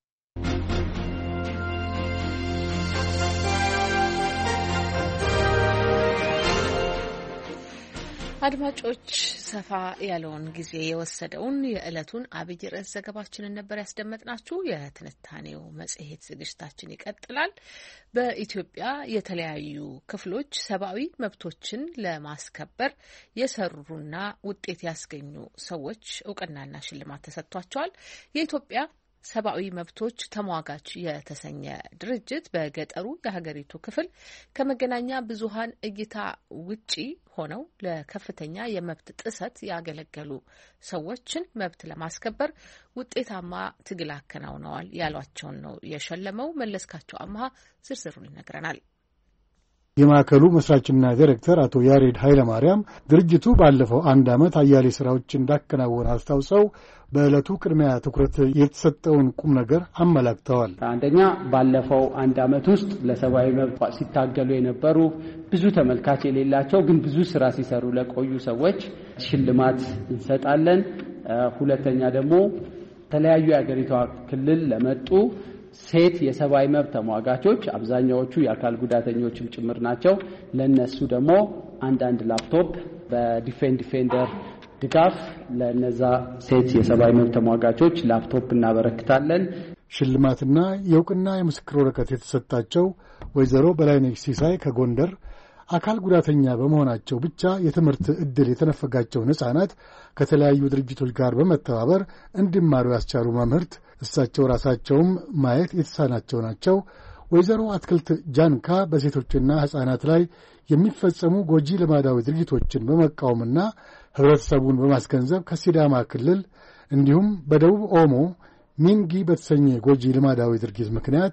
አድማጮች ሰፋ ያለውን ጊዜ የወሰደውን የዕለቱን አብይ ርዕስ ዘገባችንን ነበር ያስደመጥናችሁ። የትንታኔው መጽሔት ዝግጅታችን ይቀጥላል። በኢትዮጵያ የተለያዩ ክፍሎች ሰብአዊ መብቶችን ለማስከበር የሰሩና ውጤት ያስገኙ ሰዎች እውቅናና ሽልማት ተሰጥቷቸዋል። የኢትዮጵያ ሰብአዊ መብቶች ተሟጋች የተሰኘ ድርጅት በገጠሩ የሀገሪቱ ክፍል ከመገናኛ ብዙሃን እይታ ውጪ ሆነው ለከፍተኛ የመብት ጥሰት ያገለገሉ ሰዎችን መብት ለማስከበር ውጤታማ ትግል አከናውነዋል ያሏቸውን ነው የሸለመው። መለስካቸው አማሃ ዝርዝሩን ይነግረናል። የማዕከሉ መስራችና ዳይሬክተር አቶ ያሬድ ኃይለማርያም ድርጅቱ ባለፈው አንድ ዓመት አያሌ ስራዎች እንዳከናወነ አስታውሰው በዕለቱ ቅድሚያ ትኩረት የተሰጠውን ቁም ነገር አመላክተዋል። አንደኛ ባለፈው አንድ ዓመት ውስጥ ለሰብአዊ መብት ሲታገሉ የነበሩ ብዙ ተመልካች የሌላቸው ግን ብዙ ስራ ሲሰሩ ለቆዩ ሰዎች ሽልማት እንሰጣለን። ሁለተኛ ደግሞ ተለያዩ የአገሪቷ ክልል ለመጡ ሴት የሰብአዊ መብት ተሟጋቾች አብዛኛዎቹ የአካል ጉዳተኞችም ጭምር ናቸው። ለነሱ ደግሞ አንዳንድ ላፕቶፕ በዲፌንደር ድጋፍ ለነዛ ሴት የሰብአዊ መብት ተሟጋቾች ላፕቶፕ እናበረክታለን። ሽልማትና የእውቅና የምስክር ወረቀት የተሰጣቸው ወይዘሮ በላይነሽ ሲሳይ ከጎንደር አካል ጉዳተኛ በመሆናቸው ብቻ የትምህርት ዕድል የተነፈጋቸውን ሕፃናት ከተለያዩ ድርጅቶች ጋር በመተባበር እንዲማሩ ያስቻሉ መምህርት፣ እሳቸው ራሳቸውም ማየት የተሳናቸው ናቸው። ወይዘሮ አትክልት ጃንካ በሴቶችና ሕፃናት ላይ የሚፈጸሙ ጎጂ ልማዳዊ ድርጊቶችን በመቃወምና ህብረተሰቡን በማስገንዘብ ከሲዳማ ክልል እንዲሁም በደቡብ ኦሞ ሚንጊ በተሰኘ ጎጂ ልማዳዊ ድርጊት ምክንያት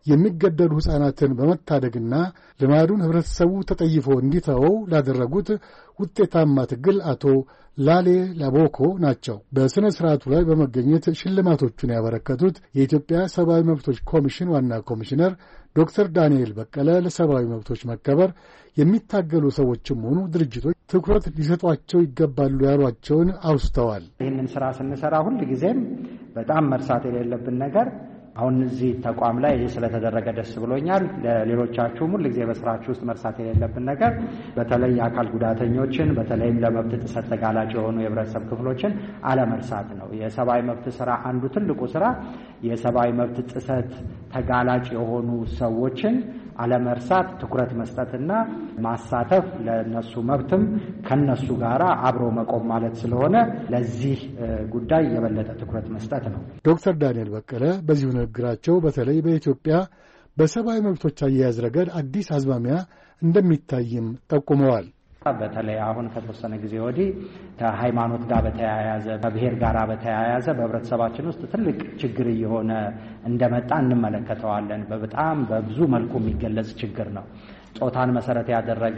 የሚገደሉ ሕፃናትን በመታደግና ልማዱን ህብረተሰቡ ተጠይፎ እንዲተወው ላደረጉት ውጤታማ ትግል አቶ ላሌ ላቦኮ ናቸው። በሥነ ሥርዓቱ ላይ በመገኘት ሽልማቶቹን ያበረከቱት የኢትዮጵያ ሰብአዊ መብቶች ኮሚሽን ዋና ኮሚሽነር ዶክተር ዳንኤል በቀለ ለሰብአዊ መብቶች መከበር የሚታገሉ ሰዎችም ሆኑ ድርጅቶች ትኩረት ሊሰጧቸው ይገባሉ ያሏቸውን አውስተዋል። ይህንን ስራ ስንሰራ ሁል ጊዜም በጣም መርሳት የሌለብን ነገር አሁን እዚህ ተቋም ላይ ይህ ስለተደረገ ደስ ብሎኛል። ለሌሎቻችሁም ሁል ጊዜ በስራችሁ ውስጥ መርሳት የሌለብን ነገር በተለይ የአካል ጉዳተኞችን በተለይም ለመብት ጥሰት ተጋላጭ የሆኑ የህብረተሰብ ክፍሎችን አለመርሳት ነው። የሰብአዊ መብት ስራ አንዱ ትልቁ ስራ የሰብአዊ መብት ጥሰት ተጋላጭ የሆኑ ሰዎችን አለመርሳት፣ ትኩረት መስጠትና ማሳተፍ፣ ለነሱ መብትም ከነሱ ጋር አብሮ መቆም ማለት ስለሆነ ለዚህ ጉዳይ የበለጠ ትኩረት መስጠት ነው። ዶክተር ዳንኤል በቀለ በዚሁ ንግግራቸው በተለይ በኢትዮጵያ በሰብአዊ መብቶች አያያዝ ረገድ አዲስ አዝማሚያ እንደሚታይም ጠቁመዋል። በተለይ አሁን ከተወሰነ ጊዜ ወዲህ ከሃይማኖት ጋር በተያያዘ ከብሔር ጋር በተያያዘ በህብረተሰባችን ውስጥ ትልቅ ችግር እየሆነ እንደመጣ እንመለከተዋለን። በጣም በብዙ መልኩ የሚገለጽ ችግር ነው። ጾታን መሰረት ያደረገ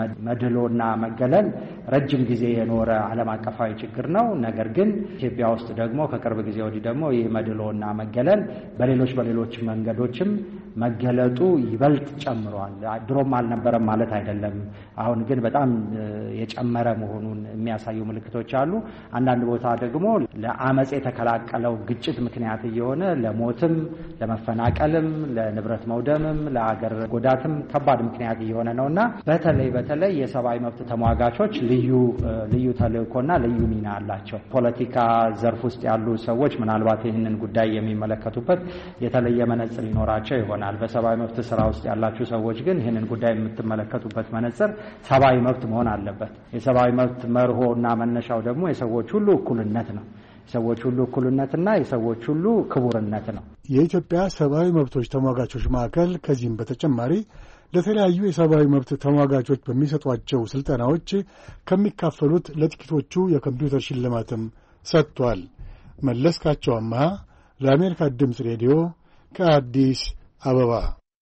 መድሎና መገለል ረጅም ጊዜ የኖረ ዓለም አቀፋዊ ችግር ነው። ነገር ግን ኢትዮጵያ ውስጥ ደግሞ ከቅርብ ጊዜ ወዲህ ደግሞ ይህ መድሎና መገለል በሌሎች መንገዶችም መገለጡ ይበልጥ ጨምሯል። ድሮም አልነበረም ማለት አይደለም። አሁን ግን በጣም የጨመረ መሆኑን የሚያሳዩ ምልክቶች አሉ። አንዳንድ ቦታ ደግሞ ለአመጽ የተከላቀለው ግጭት ምክንያት እየሆነ ለሞትም፣ ለመፈናቀልም፣ ለንብረት መውደምም፣ ለአገር ጎዳትም ከባድ ምክንያት እየሆነ ነውና በተለይ የሰብአዊ መብት ተሟጋቾች ልዩ ተልእኮና ልዩ ሚና አላቸው። ፖለቲካ ዘርፍ ውስጥ ያሉ ሰዎች ምናልባት ይህንን ጉዳይ የሚመለከቱበት የተለየ መነጽር ይኖራቸው ይሆናል። በሰብአዊ መብት ስራ ውስጥ ያላችሁ ሰዎች ግን ይህንን ጉዳይ የምትመለከቱበት መነጽር ሰብአዊ መብት መሆን አለበት። የሰብአዊ መብት መርሆና መነሻው ደግሞ የሰዎች ሁሉ እኩልነት ነው። የሰዎች ሁሉ እኩልነትና የሰዎች ሁሉ ክቡርነት ነው። የኢትዮጵያ ሰብአዊ መብቶች ተሟጋቾች ማዕከል ከዚህም በተጨማሪ ለተለያዩ የሰብአዊ መብት ተሟጋቾች በሚሰጧቸው ስልጠናዎች ከሚካፈሉት ለጥቂቶቹ የኮምፒውተር ሽልማትም ሰጥቷል። መለስካቸው አማሃ ለአሜሪካ ድምፅ ሬዲዮ ከአዲስ አበባ።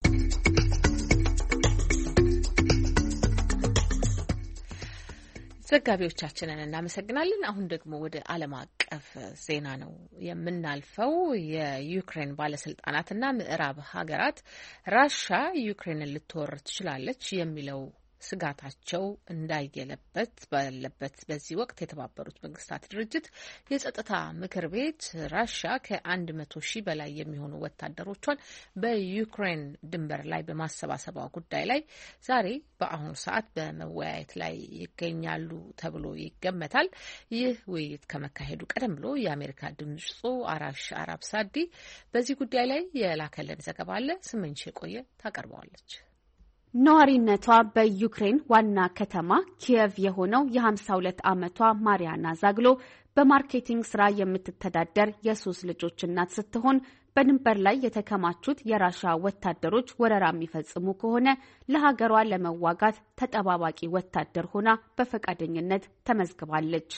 ዘጋቢዎቻችንን እናመሰግናለን። አሁን ደግሞ ወደ ዓለም አቀፍ ዜና ነው የምናልፈው። የዩክሬን ባለስልጣናትና ምዕራብ ሀገራት ራሻ ዩክሬንን ልትወር ትችላለች የሚለው ስጋታቸው እንዳየለበት ባለበት በዚህ ወቅት የተባበሩት መንግስታት ድርጅት የጸጥታ ምክር ቤት ራሻ ከ100,000 በላይ የሚሆኑ ወታደሮቿን በዩክሬን ድንበር ላይ በማሰባሰቧ ጉዳይ ላይ ዛሬ በአሁኑ ሰዓት በመወያየት ላይ ይገኛሉ ተብሎ ይገመታል። ይህ ውይይት ከመካሄዱ ቀደም ብሎ የአሜሪካ ድምጹ አራሽ አራብ ሳዲ በዚህ ጉዳይ ላይ የላከልን ዘገባ አለ። ስምንሽ የቆየ ታቀርበዋለች። ነዋሪነቷ በዩክሬን ዋና ከተማ ኪየቭ የሆነው የ52 ዓመቷ ማሪያና ዛግሎ በማርኬቲንግ ስራ የምትተዳደር የሶስት ልጆች እናት ስትሆን በድንበር ላይ የተከማቹት የራሻ ወታደሮች ወረራ የሚፈጽሙ ከሆነ ለሀገሯ ለመዋጋት ተጠባባቂ ወታደር ሆና በፈቃደኝነት ተመዝግባለች።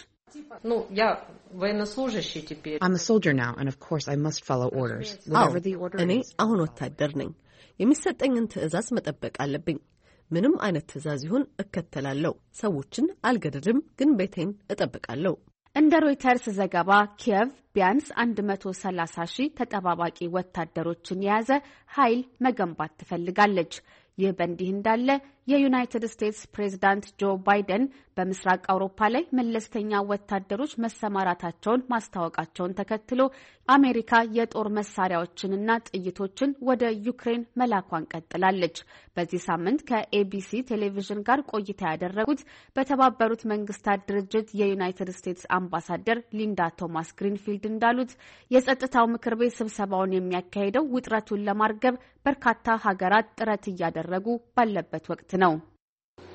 I'm a soldier now and of course I must follow orders. Whatever the order is. እኔ አሁን ወታደር ነኝ። የሚሰጠኝን ትዕዛዝ መጠበቅ አለብኝ። ምንም አይነት ትዕዛዝ ይሁን እከተላለሁ። ሰዎችን አልገድልም፣ ግን ቤቴን እጠብቃለሁ። እንደ ሮይተርስ ዘገባ ኪየቭ ቢያንስ 130,000 ተጠባባቂ ወታደሮችን የያዘ ኃይል መገንባት ትፈልጋለች። ይህ በእንዲህ እንዳለ የዩናይትድ ስቴትስ ፕሬዝዳንት ጆ ባይደን በምስራቅ አውሮፓ ላይ መለስተኛ ወታደሮች መሰማራታቸውን ማስታወቃቸውን ተከትሎ አሜሪካ የጦር መሳሪያዎችንና ጥይቶችን ወደ ዩክሬን መላኳን ቀጥላለች። በዚህ ሳምንት ከኤቢሲ ቴሌቪዥን ጋር ቆይታ ያደረጉት በተባበሩት መንግስታት ድርጅት የዩናይትድ ስቴትስ አምባሳደር ሊንዳ ቶማስ ግሪንፊልድ እንዳሉት የጸጥታው ምክር ቤት ስብሰባውን የሚያካሂደው ውጥረቱን ለማርገብ በርካታ ሀገራት ጥረት እያደረጉ ባለበት ወቅት ነው።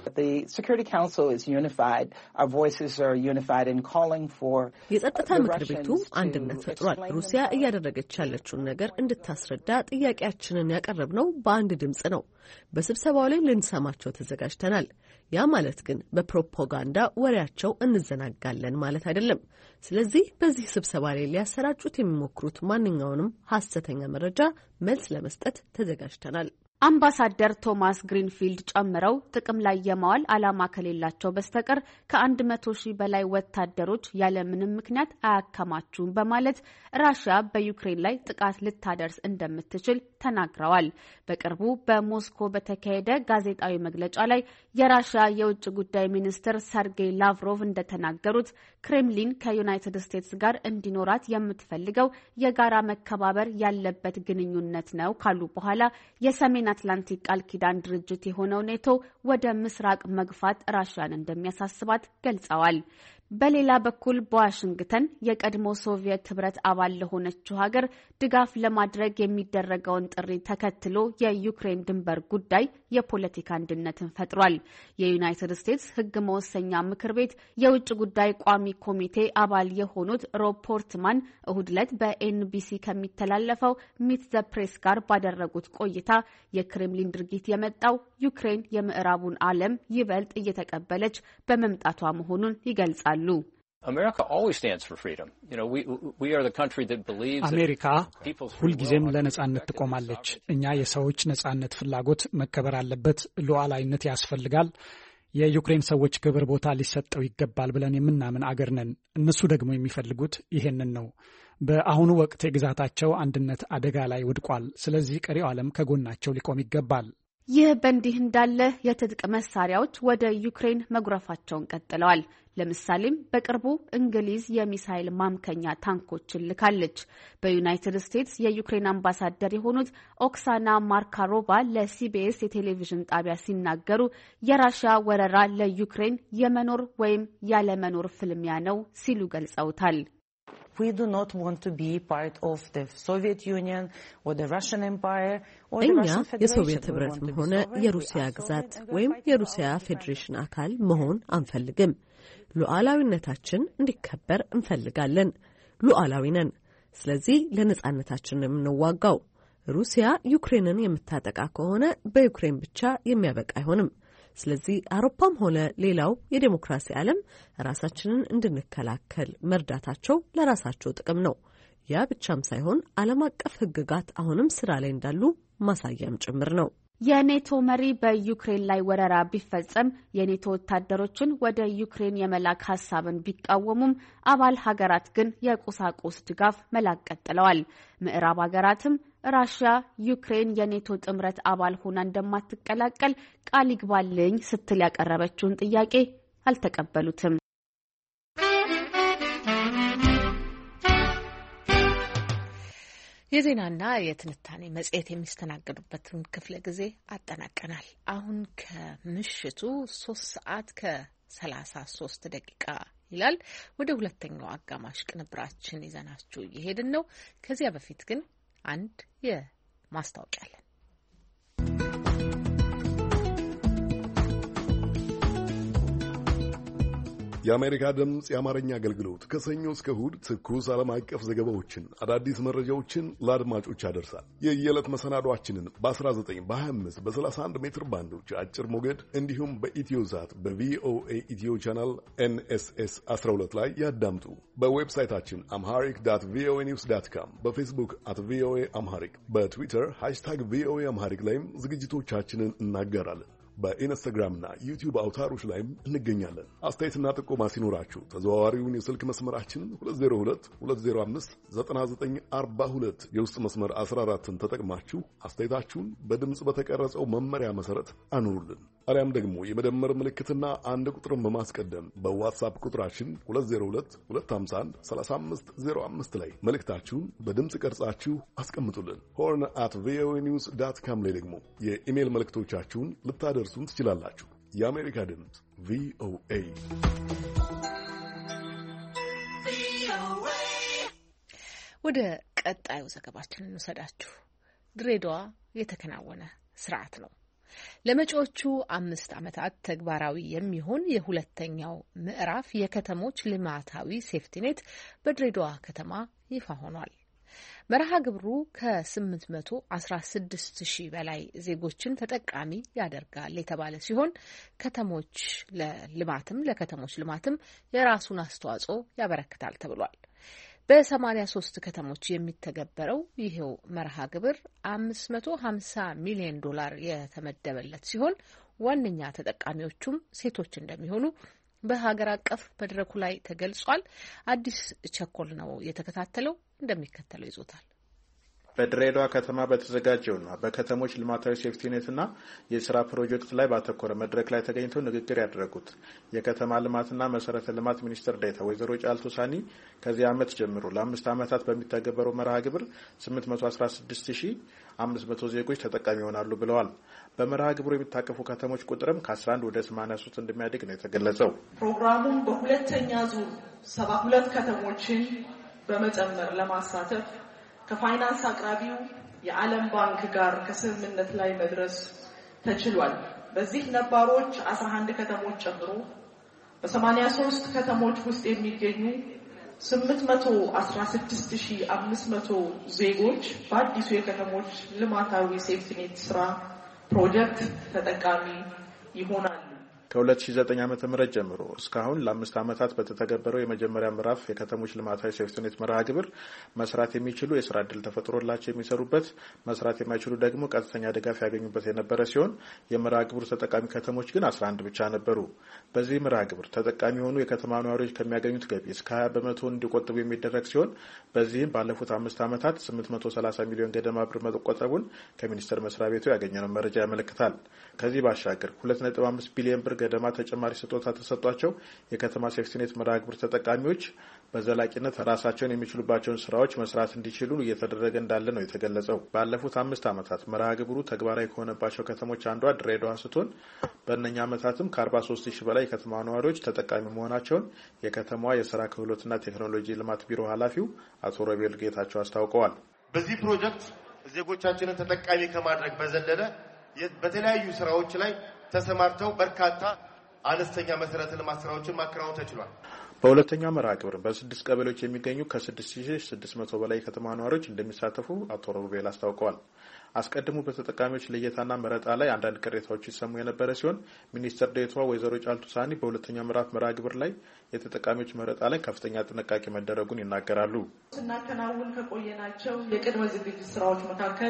የጸጥታ ምክር ቤቱ አንድነት ፈጥሯል። ሩሲያ እያደረገች ያለችውን ነገር እንድታስረዳ ጥያቄያችንን ያቀረብነው በአንድ ድምጽ ነው። በስብሰባው ላይ ልንሰማቸው ተዘጋጅተናል። ያ ማለት ግን በፕሮፓጋንዳ ወሬያቸው እንዘናጋለን ማለት አይደለም። ስለዚህ በዚህ ስብሰባ ላይ ሊያሰራጩት የሚሞክሩት ማንኛውንም ሐሰተኛ መረጃ መልስ ለመስጠት ተዘጋጅተናል። አምባሳደር ቶማስ ግሪንፊልድ ጨምረው ጥቅም ላይ የማዋል ዓላማ ከሌላቸው በስተቀር ከ100,000 በላይ ወታደሮች ያለምንም ምክንያት አያከማቹም በማለት ራሽያ በዩክሬን ላይ ጥቃት ልታደርስ እንደምትችል ተናግረዋል። በቅርቡ በሞስኮ በተካሄደ ጋዜጣዊ መግለጫ ላይ የራሽያ የውጭ ጉዳይ ሚኒስትር ሰርጌይ ላቭሮቭ እንደተናገሩት ክሬምሊን ከዩናይትድ ስቴትስ ጋር እንዲኖራት የምትፈልገው የጋራ መከባበር ያለበት ግንኙነት ነው ካሉ በኋላ የሰሜን አትላንቲክ ቃል ኪዳን ድርጅት የሆነው ኔቶ ወደ ምስራቅ መግፋት ራሽያን እንደሚያሳስባት ገልጸዋል። በሌላ በኩል በዋሽንግተን የቀድሞ ሶቪየት ህብረት አባል ለሆነችው ሀገር ድጋፍ ለማድረግ የሚደረገውን ጥሪ ተከትሎ የዩክሬን ድንበር ጉዳይ የፖለቲካ አንድነትን ፈጥሯል። የዩናይትድ ስቴትስ ሕግ መወሰኛ ምክር ቤት የውጭ ጉዳይ ቋሚ ኮሚቴ አባል የሆኑት ሮብ ፖርትማን እሁድ ዕለት በኤንቢሲ ከሚተላለፈው ሚት ዘ ፕሬስ ጋር ባደረጉት ቆይታ የክሬምሊን ድርጊት የመጣው ዩክሬን የምዕራቡን ዓለም ይበልጥ እየተቀበለች በመምጣቷ መሆኑን ይገልጻሉ። አሜሪካ ሁልጊዜም ለነጻነት ትቆማለች። እኛ የሰዎች ነጻነት ፍላጎት መከበር አለበት፣ ሉዓላዊነት ያስፈልጋል፣ የዩክሬን ሰዎች ክብር ቦታ ሊሰጠው ይገባል ብለን የምናምን አገር ነን። እነሱ ደግሞ የሚፈልጉት ይሄንን ነው። በአሁኑ ወቅት የግዛታቸው አንድነት አደጋ ላይ ወድቋል። ስለዚህ ቀሪው ዓለም ከጎናቸው ሊቆም ይገባል። ይህ በእንዲህ እንዳለ የትጥቅ መሳሪያዎች ወደ ዩክሬን መጉረፋቸውን ቀጥለዋል። ለምሳሌም በቅርቡ እንግሊዝ የሚሳይል ማምከኛ ታንኮችን ልካለች። በዩናይትድ ስቴትስ የዩክሬን አምባሳደር የሆኑት ኦክሳና ማርካሮቫ ለሲቢኤስ የቴሌቪዥን ጣቢያ ሲናገሩ የራሽያ ወረራ ለዩክሬን የመኖር ወይም ያለመኖር ፍልሚያ ነው ሲሉ ገልጸውታል። እኛ የሶቪየት ህብረትም ሆነ የሩሲያ ግዛት ወይም የሩሲያ ፌዴሬሽን አካል መሆን አንፈልግም። ሉዓላዊነታችን እንዲከበር እንፈልጋለን። ሉዓላዊ ነን። ስለዚህ ለነጻነታችን የምንዋጋው። ሩሲያ ዩክሬንን የምታጠቃ ከሆነ በዩክሬን ብቻ የሚያበቃ አይሆንም። ስለዚህ አውሮፓም ሆነ ሌላው የዴሞክራሲ ዓለም ራሳችንን እንድንከላከል መርዳታቸው ለራሳቸው ጥቅም ነው። ያ ብቻም ሳይሆን ዓለም አቀፍ ሕግጋት አሁንም ስራ ላይ እንዳሉ ማሳያም ጭምር ነው። የኔቶ መሪ በዩክሬን ላይ ወረራ ቢፈጸም የኔቶ ወታደሮችን ወደ ዩክሬን የመላክ ሀሳብን ቢቃወሙም አባል ሀገራት ግን የቁሳቁስ ድጋፍ መላክ ቀጥለዋል። ምዕራብ ሀገራትም ራሽያ ዩክሬን የኔቶ ጥምረት አባል ሆና እንደማትቀላቀል ቃል ይግባልኝ ስትል ያቀረበችውን ጥያቄ አልተቀበሉትም። የዜናና የትንታኔ መጽሔት የሚስተናገዱበትን ክፍለ ጊዜ አጠናቀናል። አሁን ከምሽቱ 3:33 ይላል። ወደ ሁለተኛው አጋማሽ ቅንብራችን ይዘናችሁ እየሄድን ነው። ከዚያ በፊት ግን አንድ የማስታወቂያ አለን። የአሜሪካ ድምፅ የአማርኛ አገልግሎት ከሰኞ እስከ እሁድ ትኩስ ዓለም አቀፍ ዘገባዎችን፣ አዳዲስ መረጃዎችን ለአድማጮች ያደርሳል። የየዕለት መሰናዷችንን በ19 በ25 በ31 ሜትር ባንዶች አጭር ሞገድ እንዲሁም በኢትዮሳት በቪኦኤ ኢትዮ ቻናል NSS 12 ላይ ያዳምጡ። በዌብሳይታችን አምሃሪክ ቪኦኤ ኒውስ .com፣ በፌስቡክ @ቪኦኤ አምሃሪክ፣ በትዊተር #ቪኦኤ አምሃሪክ ላይም ዝግጅቶቻችንን እናጋራለን። በኢንስታግራምና ዩቲዩብ አውታሮች ላይም እንገኛለን። አስተያየትና ጥቆማ ሲኖራችሁ ተዘዋዋሪውን የስልክ መስመራችን 2022059942 የውስጥ መስመር 14ን ተጠቅማችሁ አስተያየታችሁን በድምጽ በተቀረጸው መመሪያ መሰረት አኑሩልን። አሊያም ደግሞ የመደመር ምልክትና አንድ ቁጥርን በማስቀደም በዋትስአፕ ቁጥራችን 2022513505 ላይ መልእክታችሁን በድምጽ ቀርጻችሁ አስቀምጡልን። horn@voanews.com ላይ ደግሞ የኢሜል መልእክቶቻችሁን ልታደርሱን ትችላላችሁ። የአሜሪካ ድምፅ ቪኦኤ። ወደ ቀጣዩ ዘገባችን እንውሰዳችሁ። ድሬዳዋ የተከናወነ ስርዓት ነው። ለመጪዎቹ 5 ዓመታት ተግባራዊ የሚሆን የሁለተኛው ምዕራፍ የከተሞች ልማታዊ ሴፍቲኔት በድሬዳዋ ከተማ ይፋ ሆኗል። መርሃ ግብሩ ከ816,000 በላይ ዜጎችን ተጠቃሚ ያደርጋል የተባለ ሲሆን ለከተሞች ልማትም የራሱን አስተዋጽኦ ያበረክታል ተብሏል። በ83 ከተሞች የሚተገበረው ይሄው መርሃ ግብር $550 ሚሊዮን የተመደበለት ሲሆን ዋነኛ ተጠቃሚዎቹም ሴቶች እንደሚሆኑ በሀገር አቀፍ መድረኩ ላይ ተገልጿል። አዲስ ቸኮል ነው የተከታተለው፣ እንደሚከተለው ይዞታል። በድሬዳዋ ከተማ በተዘጋጀውና በከተሞች ልማታዊ ሴፍቲኔትና የስራ ፕሮጀክት ላይ ባተኮረ መድረክ ላይ ተገኝተው ንግግር ያደረጉት የከተማ ልማትና መሰረተ ልማት ሚኒስትር ዴኤታ ወይዘሮ ጫልቱ ሳኒ ከዚህ ዓመት ጀምሮ ለ5 ዓመታት በሚተገበረው መርሃ ግብር 816,500 ዜጎች ተጠቃሚ ይሆናሉ ብለዋል። በመርሃ ግብሩ የሚታቀፉ ከተሞች ቁጥርም ከ11 ወደ 83 እንደሚያድግ ነው የተገለጸው። ፕሮግራሙን በሁለተኛ ዙር 72 ከተሞችን በመጨመር ለማሳተፍ ከፋይናንስ አቅራቢው የዓለም ባንክ ጋር ከስምምነት ላይ መድረስ ተችሏል። በዚህ ነባሮች 11 ከተሞች ጨምሮ በ83 ከተሞች ውስጥ የሚገኙ 816,500 ዜጎች በአዲሱ የከተሞች ልማታዊ ሴፍቲኔት ስራ ፕሮጀክት ተጠቃሚ ይሆናሉ። ከ2009 ዓ.ም ጀምሮ እስካሁን ለ5 ዓመታት በተተገበረው የመጀመሪያ ምዕራፍ የከተሞች ልማታዊ ሴፍቲኔት መርሃ ግብር መስራት የሚችሉ የስራ ዕድል ተፈጥሮላቸው የሚሰሩበት፣ መስራት የማይችሉ ደግሞ ቀጥተኛ ድጋፍ ያገኙበት የነበረ ሲሆን የመርሃ ግብሩ ተጠቃሚ ከተሞች ግን 11 ብቻ ነበሩ። በዚህ መርሃ ግብር ተጠቃሚ የሆኑ የከተማ ነዋሪዎች ከሚያገኙት ገቢ እስከ 20% እንዲቆጥቡ የሚደረግ ሲሆን በዚህም ባለፉት 5 ዓመታት 830 ሚሊዮን ገደማ ብር መቆጠቡን ከሚኒስቴር መስሪያ ቤቱ ያገኘነው መረጃ ያመለክታል። ከዚህ ባሻገር 2.5 ቢሊዮን ብር ገደማ ተጨማሪ ስጦታ ተሰጧቸው የከተማ ሴፍቲኔት መርሃ ግብር ተጠቃሚዎች በዘላቂነት ራሳቸውን የሚችሉባቸውን ስራዎች መስራት እንዲችሉ እየተደረገ እንዳለ ነው የተገለጸው። ባለፉት 5 ዓመታት መርሃ ግብሩ ተግባራዊ ከሆነባቸው ከተሞች አንዷ ድሬዳዋ ስትሆን በእነኛ ዓመታትም ከ43,000 በላይ የከተማ ነዋሪዎች ተጠቃሚ መሆናቸውን የከተማዋ የስራ ክህሎትና ቴክኖሎጂ ልማት ቢሮ ኃላፊው አቶ ሮቤል ጌታቸው አስታውቀዋል። በዚህ ፕሮጀክት ዜጎቻችንን ተጠቃሚ ከማድረግ በዘለለ በተለያዩ ስራዎች ላይ ተሰማርተው በርካታ አነስተኛ መሰረተ ልማት ስራዎችን ማከናወን ተችሏል። በሁለተኛው መርሃ ግብር በ6 ቀበሌዎች የሚገኙ ከ6600 በላይ ከተማ ነዋሪዎች እንደሚሳተፉ አቶ ሮቤል አስታውቀዋል። አስቀድሞ በተጠቃሚዎች ልየታና መረጣ ላይ አንዳንድ ቅሬታዎች ይሰሙ የነበረ ሲሆን ሚኒስትር ዴኤታዋ ወይዘሮ ጫልቱ ሳኒ በሁለተኛው ምዕራፍ መርሃ ግብር ላይ የተጠቃሚዎች መረጣ ላይ ከፍተኛ ጥንቃቄ መደረጉን ይናገራሉ። ስናከናውን ከቆየናቸው የቅድመ ዝግጅት ስራዎች መካከል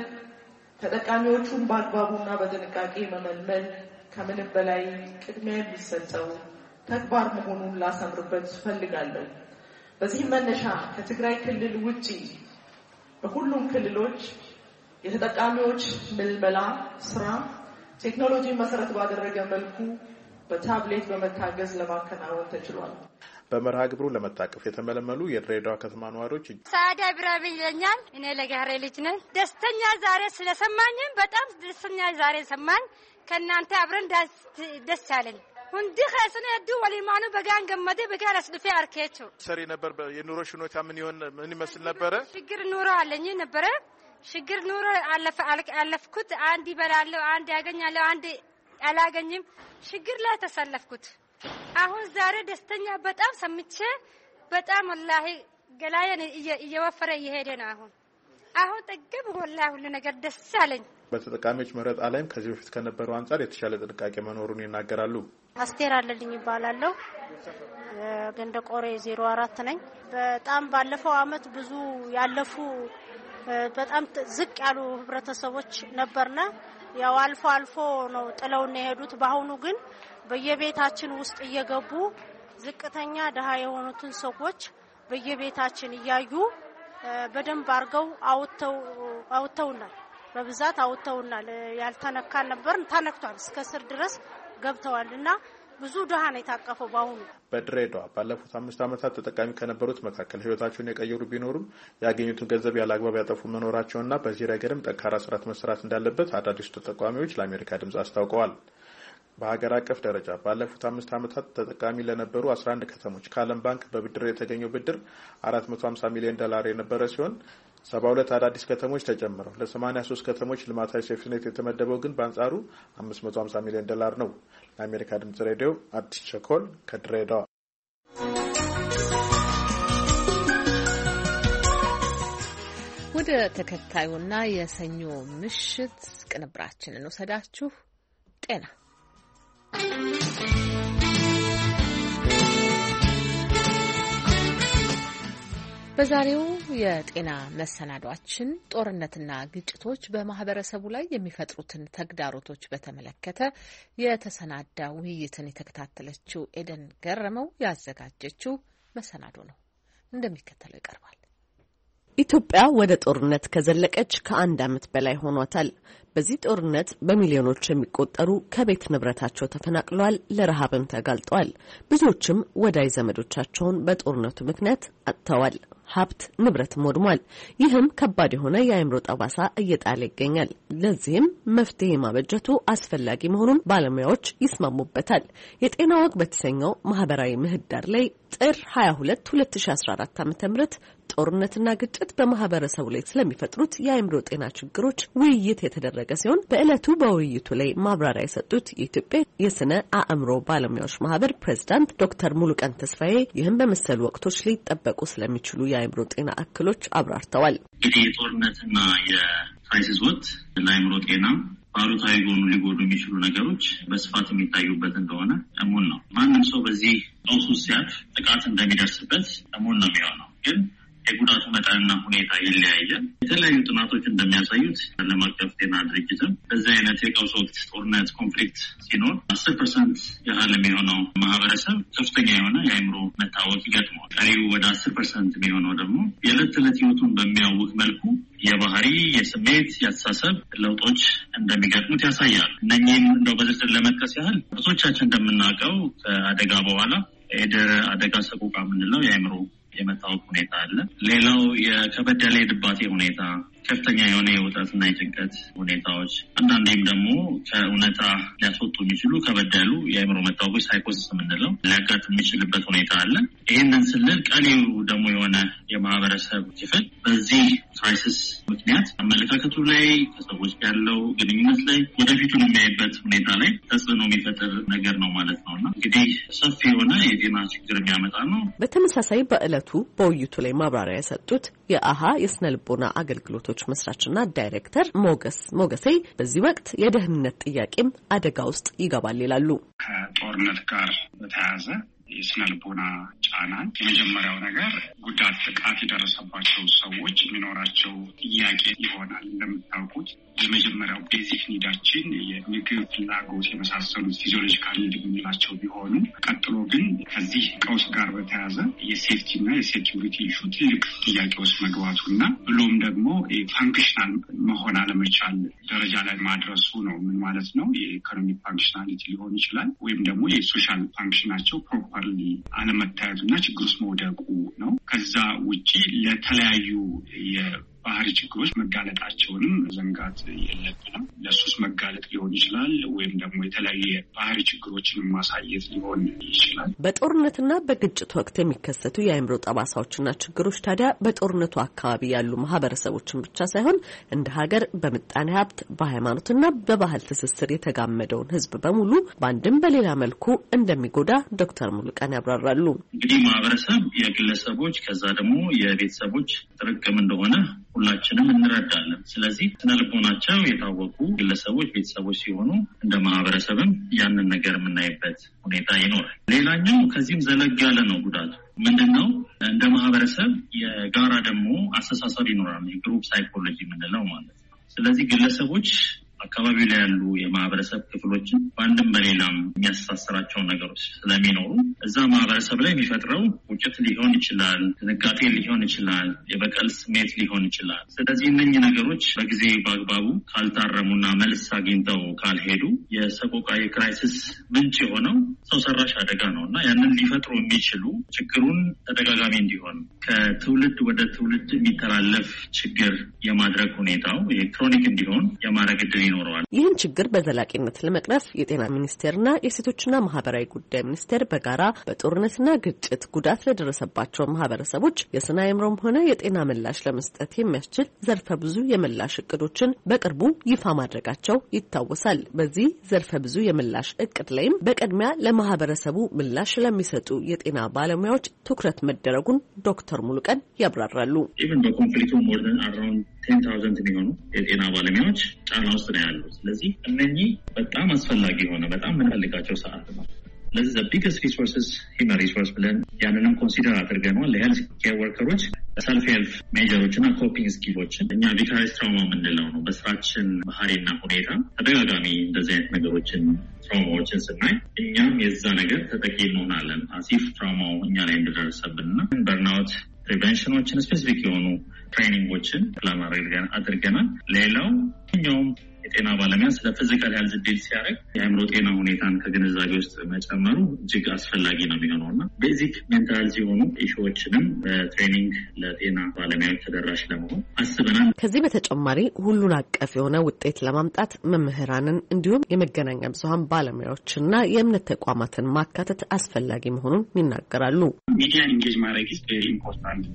ተጠቃሚዎቹን በአግባቡና በጥንቃቄ መመልመል ከምንም በላይ ቅድሚያ የሚሰጠው ተግባር መሆኑን ላሰምርበት ፈልጋለሁ። በዚህም መነሻ ከትግራይ ክልል ውጪ በሁሉም ክልሎች የተጠቃሚዎች ምልመላ ስራ ቴክኖሎጂ መሰረት ባደረገ መልኩ በታብሌት በመታገዝ ለማከናወን ተችሏል። በመርሃ ግብሩ ለመታቀፍ የተመለመሉ የድሬዳዋ ከተማ ነዋሪዎች ሳዳ ብራብ ይለኛል። እኔ ለጋሬ ልጅ ነኝ። ደስተኛ ዛሬ ስለሰማኝም በጣም ደስተኛ ዛሬ ሰማኝ። ከናንተ አብረን ደስ ያለኝ ሁንዲ ኸስነ ዱ ወሊማኑ በጋን ገመደ በጋር አስልፈ አርኬቹ ሰሪ ነበር። የኑሮ ሽኖታ ምን ይመስል ነበረ? ችግር ኑሮ አለኝ ነበረ። ችግር ኑሮ አለፍኩት። አንድ ይበላለሁ፣ አንድ ያገኛለሁ፣ አንድ አላገኝም። ችግር ላይ ተሰለፍኩት። አሁን ዛሬ ደስተኛ በጣም ሰምቼ በጣም ወላሂ ገላየን እየወፈረ እየሄደ ነው። አሁን ጠገብ ወላሂ ሁሉ ነገር ደስ አለኝ። በተጠቃሚዎች መረጣ ላይም ከዚህ በፊት ከነበረው አንጻር የተሻለ ጥንቃቄ መኖሩን ይናገራሉ። አስቴር አለልኝ ይባላለሁ። ገንደ ቆሬ 04 ነኝ። በጣም ባለፈው አመት ብዙ ያለፉ በጣም ዝቅ ያሉ ህብረተሰቦች ነበርና ያው አልፎ ነው ጥለውና የሄዱት። በአሁኑ ግን በየቤታችን ውስጥ እየገቡ ዝቅተኛ ደሃ የሆኑትን ሰዎች በየቤታችን እያዩ በደንብ አርገው አውጥተውናል። በብዛት አውጥተውናል። ያልተነካን ነበር ተነክቷል። እስከ ስር ድረስ ገብተዋልና ብዙ ደሃ ነው የታቀፈው። በአሁኑ በድሬዳዋ ባለፉት 5 ዓመታት ተጠቃሚ ከነበሩት መካከል ህይወታቸውን የቀየሩ ቢኖሩም ያገኙትን ገንዘብ ያለ አግባብ ያጠፉ መኖራቸውና በዚህ ረገድም ጠንካራ ስራት መስራት እንዳለበት አዳዲስ ተጠቃሚዎች ለአሜሪካ ድምጽ አስታውቀዋል። በሀገር አቀፍ ደረጃ ባለፉት 5 ዓመታት ተጠቃሚ ለነበሩ 11 ከተሞች ከዓለም ባንክ በብድር የተገኘው ብድር $450 ሚሊዮን የነበረ ሲሆን 72 አዳዲስ ከተሞች ተጨምረው ለ83 ከተሞች ልማታዊ ሴፍቲኔት የተመደበው ግን በአንጻሩ $550 ሚሊዮን ነው። ለአሜሪካ ድምጽ ሬዲዮ አዲስ ቸኮል ከድሬዳዋ። ወደ ተከታዩና የሰኞ ምሽት ቅንብራችንን ወሰዳችሁ። ጤና በዛሬው የጤና መሰናዷችን ጦርነትና ግጭቶች በማህበረሰቡ ላይ የሚፈጥሩትን ተግዳሮቶች በተመለከተ የተሰናዳ ውይይትን የተከታተለችው ኤደን ገረመው ያዘጋጀችው መሰናዶ ነው። እንደሚከተለው ይቀርባል። ኢትዮጵያ ወደ ጦርነት ከዘለቀች ከ1 ዓመት በላይ ሆኗታል። በዚህ ጦርነት በሚሊዮኖች የሚቆጠሩ ከቤት ንብረታቸው ተፈናቅለዋል፣ ለረሃብም ተጋልጠዋል። ብዙዎችም ወዳጅ ዘመዶቻቸውን በጦርነቱ ምክንያት አጥተዋል። ሀብት ንብረትም ወድሟል። ይህም ከባድ የሆነ የአእምሮ ጠባሳ እየጣለ ይገኛል። ለዚህም መፍትሄ ማበጀቱ አስፈላጊ መሆኑን ባለሙያዎች ይስማሙበታል። የጤና ወግ በተሰኘው ማህበራዊ ምህዳር ላይ ጥር 22 2014 ዓ.ም ጦርነትና ግጭት በማህበረሰቡ ላይ ስለሚፈጥሩት የአእምሮ ጤና ችግሮች ውይይት የተደረገ ሲሆን በዕለቱ በውይይቱ ላይ ማብራሪያ የሰጡት የኢትዮጵያ የስነ አእምሮ ባለሙያዎች ማህበር ፕሬዝዳንት ዶክተር ሙሉቀን ተስፋዬ ይህን በመሰሉ ወቅቶች ሊጠበቁ ስለሚችሉ የአእምሮ ጤና እክሎች አብራርተዋል። እንግዲህ የጦርነትና የክራይሲስ ወቅት ለአእምሮ ጤና ባሉታዊ ጎኑ ሊጎዱ የሚችሉ ነገሮች በስፋት የሚታዩበት እንደሆነ እሙን ነው። ማንም ሰው በዚህ ቀውስ ውስጥ ሲያልፍ ጥቃት እንደሚደርስበት እሙን ነው የሚሆነው። ግን የጉዳቱ መጠንና ሁኔታ ይለያያል። የተለያዩ ጥናቶች እንደሚያሳዩት ዓለም አቀፍ ጤና ድርጅትም በዚህ አይነት የቀውስ ወቅት ጦርነት፣ ኮንፍሊክት ሲኖር 10% ያህል የሚሆነው ማህበረሰብ ከፍተኛ የሆነ የአእምሮ መታወክ ይገጥመዋል። ቀሪው ወደ 10% የሚሆነው ደግሞ የዕለት ተዕለት ህይወቱን በሚያውቅ መልኩ የባህሪ፣ የስሜት፣ የአስተሳሰብ ለውጦች እንደሚገጥሙት ያሳያል። እነኚህም እንደው በዝርዝር ለመጥቀስ ያህል ብዙዎቻችን እንደምናውቀው ከአደጋ በኋላ የድህረ አደጋ ሰቆቃ የምንለው የአእምሮ የመታወቅ ሁኔታ አለ። ሌላው የከበድ ያለ የድባቴ ሁኔታ፣ ከፍተኛ የሆነ የውጥረትና የጭንቀት ሁኔታዎች፣ አንዳንዴም ደግሞ ከእውነታ ሊያስወጡ የሚችሉ ከበድ ያሉ የአእምሮ መታወቆች ሳይኮሲስ የምንለው ሊያጋጥም የሚችልበት ሁኔታ አለ። ይህንን ስንል ቀሪው ደግሞ የሆነ የማህበረሰብ ክፍል በዚህ ክራይሲስ ምክንያት አመለካከቱ ላይ፣ ከሰዎች ያለው ግንኙነት ላይ፣ ወደፊቱን የሚያይበት ሁኔታ ላይ ተጽዕኖ የሚፈጥር ነገር ነው ማለት ነው እና እንግዲህ ሰፊ የሆነ የጤና ችግር የሚያመጣ ነው። በተመሳሳይ በዕለቱ በውይይቱ ላይ ማብራሪያ የሰጡት የአሃ የስነ ልቦና አገልግሎቶች መስራችና ዳይሬክተር ሞገሴ በዚህ ወቅት የደህንነት ጥያቄም አደጋ ውስጥ ይገባል ይላሉ። ከጦርነት ጋር በተያያዘ የስነ ልቦና ጫና የመጀመሪያው ነገር ጉዳት፣ ጥቃት የደረሰባቸው ሰዎች የሚኖራቸው ጥያቄ ይሆናል። እንደምታውቁት የመጀመሪያው ቤዚክ ኒዳችን የምግብ ፍላጎት የመሳሰሉት ፊዚዮሎጂካል ኒድ የምንላቸው ቢሆኑ ቀጥሎ ግን ከዚህ ቀውስ ጋር በተያያዘ የሴፍቲና የሴኪሪቲ ኢሹ ትልቅ ጥያቄ ውስጥ መግባቱና ብሎም ደግሞ ፋንክሽናል መሆን አለመቻል ደረጃ ላይ ማድረሱ ነው። ምን ማለት ነው? የኢኮኖሚክ ፋንክሽናሊቲ ሊሆን ይችላል ወይም ደግሞ የሶሻል ፋንክሽናቸው ፕሮፐርሊ አለመታየቱና ችግር ውስጥ መውደቁ ነው። ከዛ ውጪ ለተለያዩ ባህሪ ችግሮች መጋለጣቸውንም መዘንጋት የለብንም። ለሱስ መጋለጥ ሊሆን ይችላል ወይም ደግሞ የተለያዩ ባህሪ ችግሮችን ማሳየት ሊሆን ይችላል። በጦርነትና በግጭት ወቅት የሚከሰቱ የአእምሮ ጠባሳዎችና ችግሮች ታዲያ በጦርነቱ አካባቢ ያሉ ማህበረሰቦችን ብቻ ሳይሆን እንደ ሀገር በምጣኔ ሀብት፣ በሃይማኖትና በባህል ትስስር የተጋመደውን ሕዝብ በሙሉ በአንድም በሌላ መልኩ እንደሚጎዳ ዶክተር ሙሉቀን ያብራራሉ። እንግዲህ ማህበረሰብ የግለሰቦች ከዛ ደግሞ የቤተሰቦች ጥርቅም እንደሆነ ሁላችንም እንረዳለን። ስለዚህ ስነልቦናቸው የታወቁ ግለሰቦች፣ ቤተሰቦች ሲሆኑ እንደ ማህበረሰብም ያንን ነገር የምናይበት ሁኔታ ይኖራል። ሌላኛው ከዚህም ዘለግ ያለ ነው ጉዳቱ ምንድነው? እንደ ማህበረሰብ የጋራ ደግሞ አስተሳሰብ ይኖራል፣ የግሩፕ ሳይኮሎጂ የምንለው ማለት ነው። ስለዚህ ግለሰቦች አካባቢው ላይ ያሉ የማህበረሰብ ክፍሎችን በአንድም በሌላም የሚያስተሳስራቸውን ነገሮች ስለሚኖሩ እዛ ማህበረሰብ ላይ የሚፈጥረው ቁጭት ሊሆን ይችላል፣ ድንጋጤ ሊሆን ይችላል፣ የበቀል ስሜት ሊሆን ይችላል። ስለዚህ እነኚህ ነገሮች በጊዜ በአግባቡ ካልታረሙና መልስ አግኝተው ካልሄዱ የሰቆቃ የክራይሲስ ምንጭ የሆነው ሰው ሰራሽ አደጋ ነው እና ያንን ሊፈጥሩ የሚችሉ ችግሩን ተደጋጋሚ እንዲሆን ከትውልድ ወደ ትውልድ የሚተላለፍ ችግር የማድረግ ሁኔታው ክሮኒክ እንዲሆን የማድረግ ዕድል ይኖረዋል። ይህን ችግር በዘላቂነት ለመቅረፍ የጤና ሚኒስቴርና የሴቶችና ማህበራዊ ጉዳይ ሚኒስቴር በጋራ በጦርነትና ግጭት ጉዳት ለደረሰባቸው ማህበረሰቦች የስነ አእምሮም ሆነ የጤና ምላሽ ለመስጠት የሚያስችል ዘርፈ ብዙ የምላሽ እቅዶችን በቅርቡ ይፋ ማድረጋቸው ይታወሳል። በዚህ ዘርፈ ብዙ የምላሽ እቅድ ላይም በቅድሚያ ለማህበረሰቡ ምላሽ ለሚሰጡ የጤና ባለሙያዎች ትኩረት መደረጉን ዶክተር ሙሉቀን ያብራራሉ። ኢቭን በኮንፍሊክቱ ሞር ዛን አራውንድ 10,000 የሚሆኑ የጤና ባለሙያዎች ጫና ውስጥ ነው ያሉት። ስለዚህ እነኚህ በጣም አስፈላጊ የሆነ በጣም የምንፈልጋቸው ሰዓት ነው። ስለዚህ the biggest resources human resource ብለን ያንንም ኮንሲደር አድርገናል። ለሄልዝ ኬር ወርከሮች ሰልፍ ሄልፕ ሜጀሮችና ኮፒንግ ስኪሎችን እኛ ቪካሪስ ትራውማ የምንለው ነው። በስራችን ባህሪና ሁኔታ ተደጋጋሚ እንደዚህ አይነት ነገሮችን ትራውማዎችን ስናይ እኛም የዛ ነገር ተጠቂ እንሆናለን። አሲፍ ትራውማው እኛ ላይ እንደደረሰብንና በርናውት ፕሪቨንሽኖችን ስፔሲፊክ የሆኑ ትሬኒንጎችን ፕላን አድርገናል። ሌላው እኛውም የጤና ባለሙያ ስለ ፊዚካል ሄልዝ ዲል ሲያደርግ የአእምሮ ጤና ሁኔታን ከግንዛቤ ውስጥ መጨመሩ እጅግ አስፈላጊ ነው የሚሆነው እና ቤዚክ ሜንታል የሆኑ ኢሹዎችንም በትሬኒንግ ለጤና ባለሙያዎች ተደራሽ ለመሆን አስበናል። ከዚህ በተጨማሪ ሁሉን አቀፍ የሆነ ውጤት ለማምጣት መምህራንን እንዲሁም የመገናኛ ብዙኃን ባለሙያዎችና የእምነት ተቋማትን ማካተት አስፈላጊ መሆኑን ይናገራሉ። ሚዲያን ኢንጌጅ ማድረግ ቬሪ ኢምፖርታንት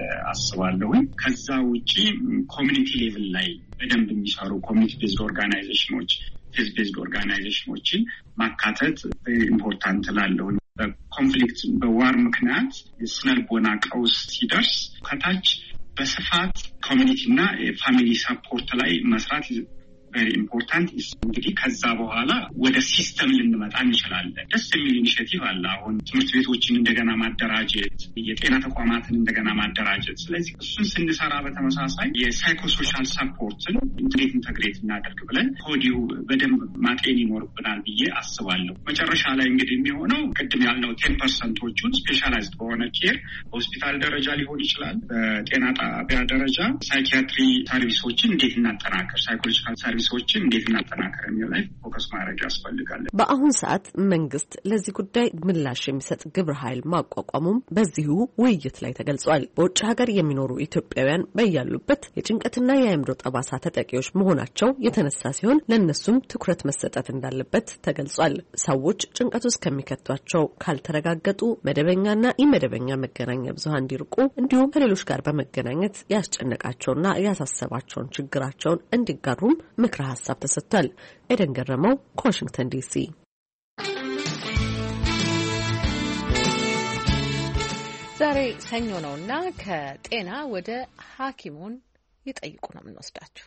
አስባለሁ። ከዛ ውጪ ኮሚኒቲ ሌቭል ላይ በደንብ የሚሰሩ ኮሚኒቲ ቤዝድ ኦርጋናይዜሽኖች ፌዝ ቤዝድ ኦርጋናይዜሽኖችን ማካተት ኢምፖርታንት ላለው በኮንፍሊክት በዋር ምክንያት የስነልቦና ቀውስ ሲደርስ ከታች በስፋት ኮሚኒቲ እና ፋሚሊ ሰፖርት ላይ መስራት ቬሪ ኢምፖርታንት። እንግዲህ ከዛ በኋላ ወደ ሲስተም ልንመጣ እንችላለን። ደስ የሚል ኢኒሼቲቭ አለ። አሁን ትምህርት ቤቶችን እንደገና ማደራጀት፣ የጤና ተቋማትን እንደገና ማደራጀት። ስለዚህ እሱን ስንሰራ በተመሳሳይ የሳይኮሶሻል ሰፖርትን እንዴት ኢንተግሬት እናደርግ ብለን ከወዲሁ በደንብ ማጤን ይኖርብናል ብዬ አስባለሁ። መጨረሻ ላይ እንግዲህ የሚሆነው ቅድም ያልነው 10%ዎቹን ስፔሻላይዝድ በሆነ ኬር በሆስፒታል ደረጃ ሊሆን ይችላል፣ በጤና ጣቢያ ደረጃ ሳይኪያትሪ ሰርቪሶችን እንዴት እናጠናከር፣ ሳይኮሎጂካል ሰርቪሶችን እንዴት እናጠናከር የሚለው ላይ ፎከስ ማድረግ ያስፈልጋል። በአሁን ሰዓት መንግስት ለዚህ ጉዳይ ምላሽ የሚሰጥ ግብረ ኃይል ማቋቋሙም በዚሁ ውይይት ላይ ተገልጿል። በውጭ ሀገር የሚኖሩ ኢትዮጵያውያን በያሉበት የጭንቀትና የአእምሮ ጠባሳ ተጠቂዎች መሆናቸው የተነሳ ሲሆን ለእነሱም ትኩረት መሰጠት እንዳለበት ተገልጿል። ሰዎች ጭንቀት ውስጥ ከሚከቷቸው ካልተረጋገጡ መደበኛና ኢመደበኛ መገናኛ ብዙኃን እንዲርቁ እንዲሁም ከሌሎች ጋር በመገናኘት ያስጨነቃቸውና ያሳሰባቸውን ችግራቸውን እንዲጋሩም ምክረ ሀሳብ ተሰጥቷል። ኤደን ገረመው ከዋሽንግተን ዲሲ። ዛሬ ሰኞ ነውና ከጤና ወደ ሐኪሙን ይጠይቁ ነው የምንወስዳችሁ።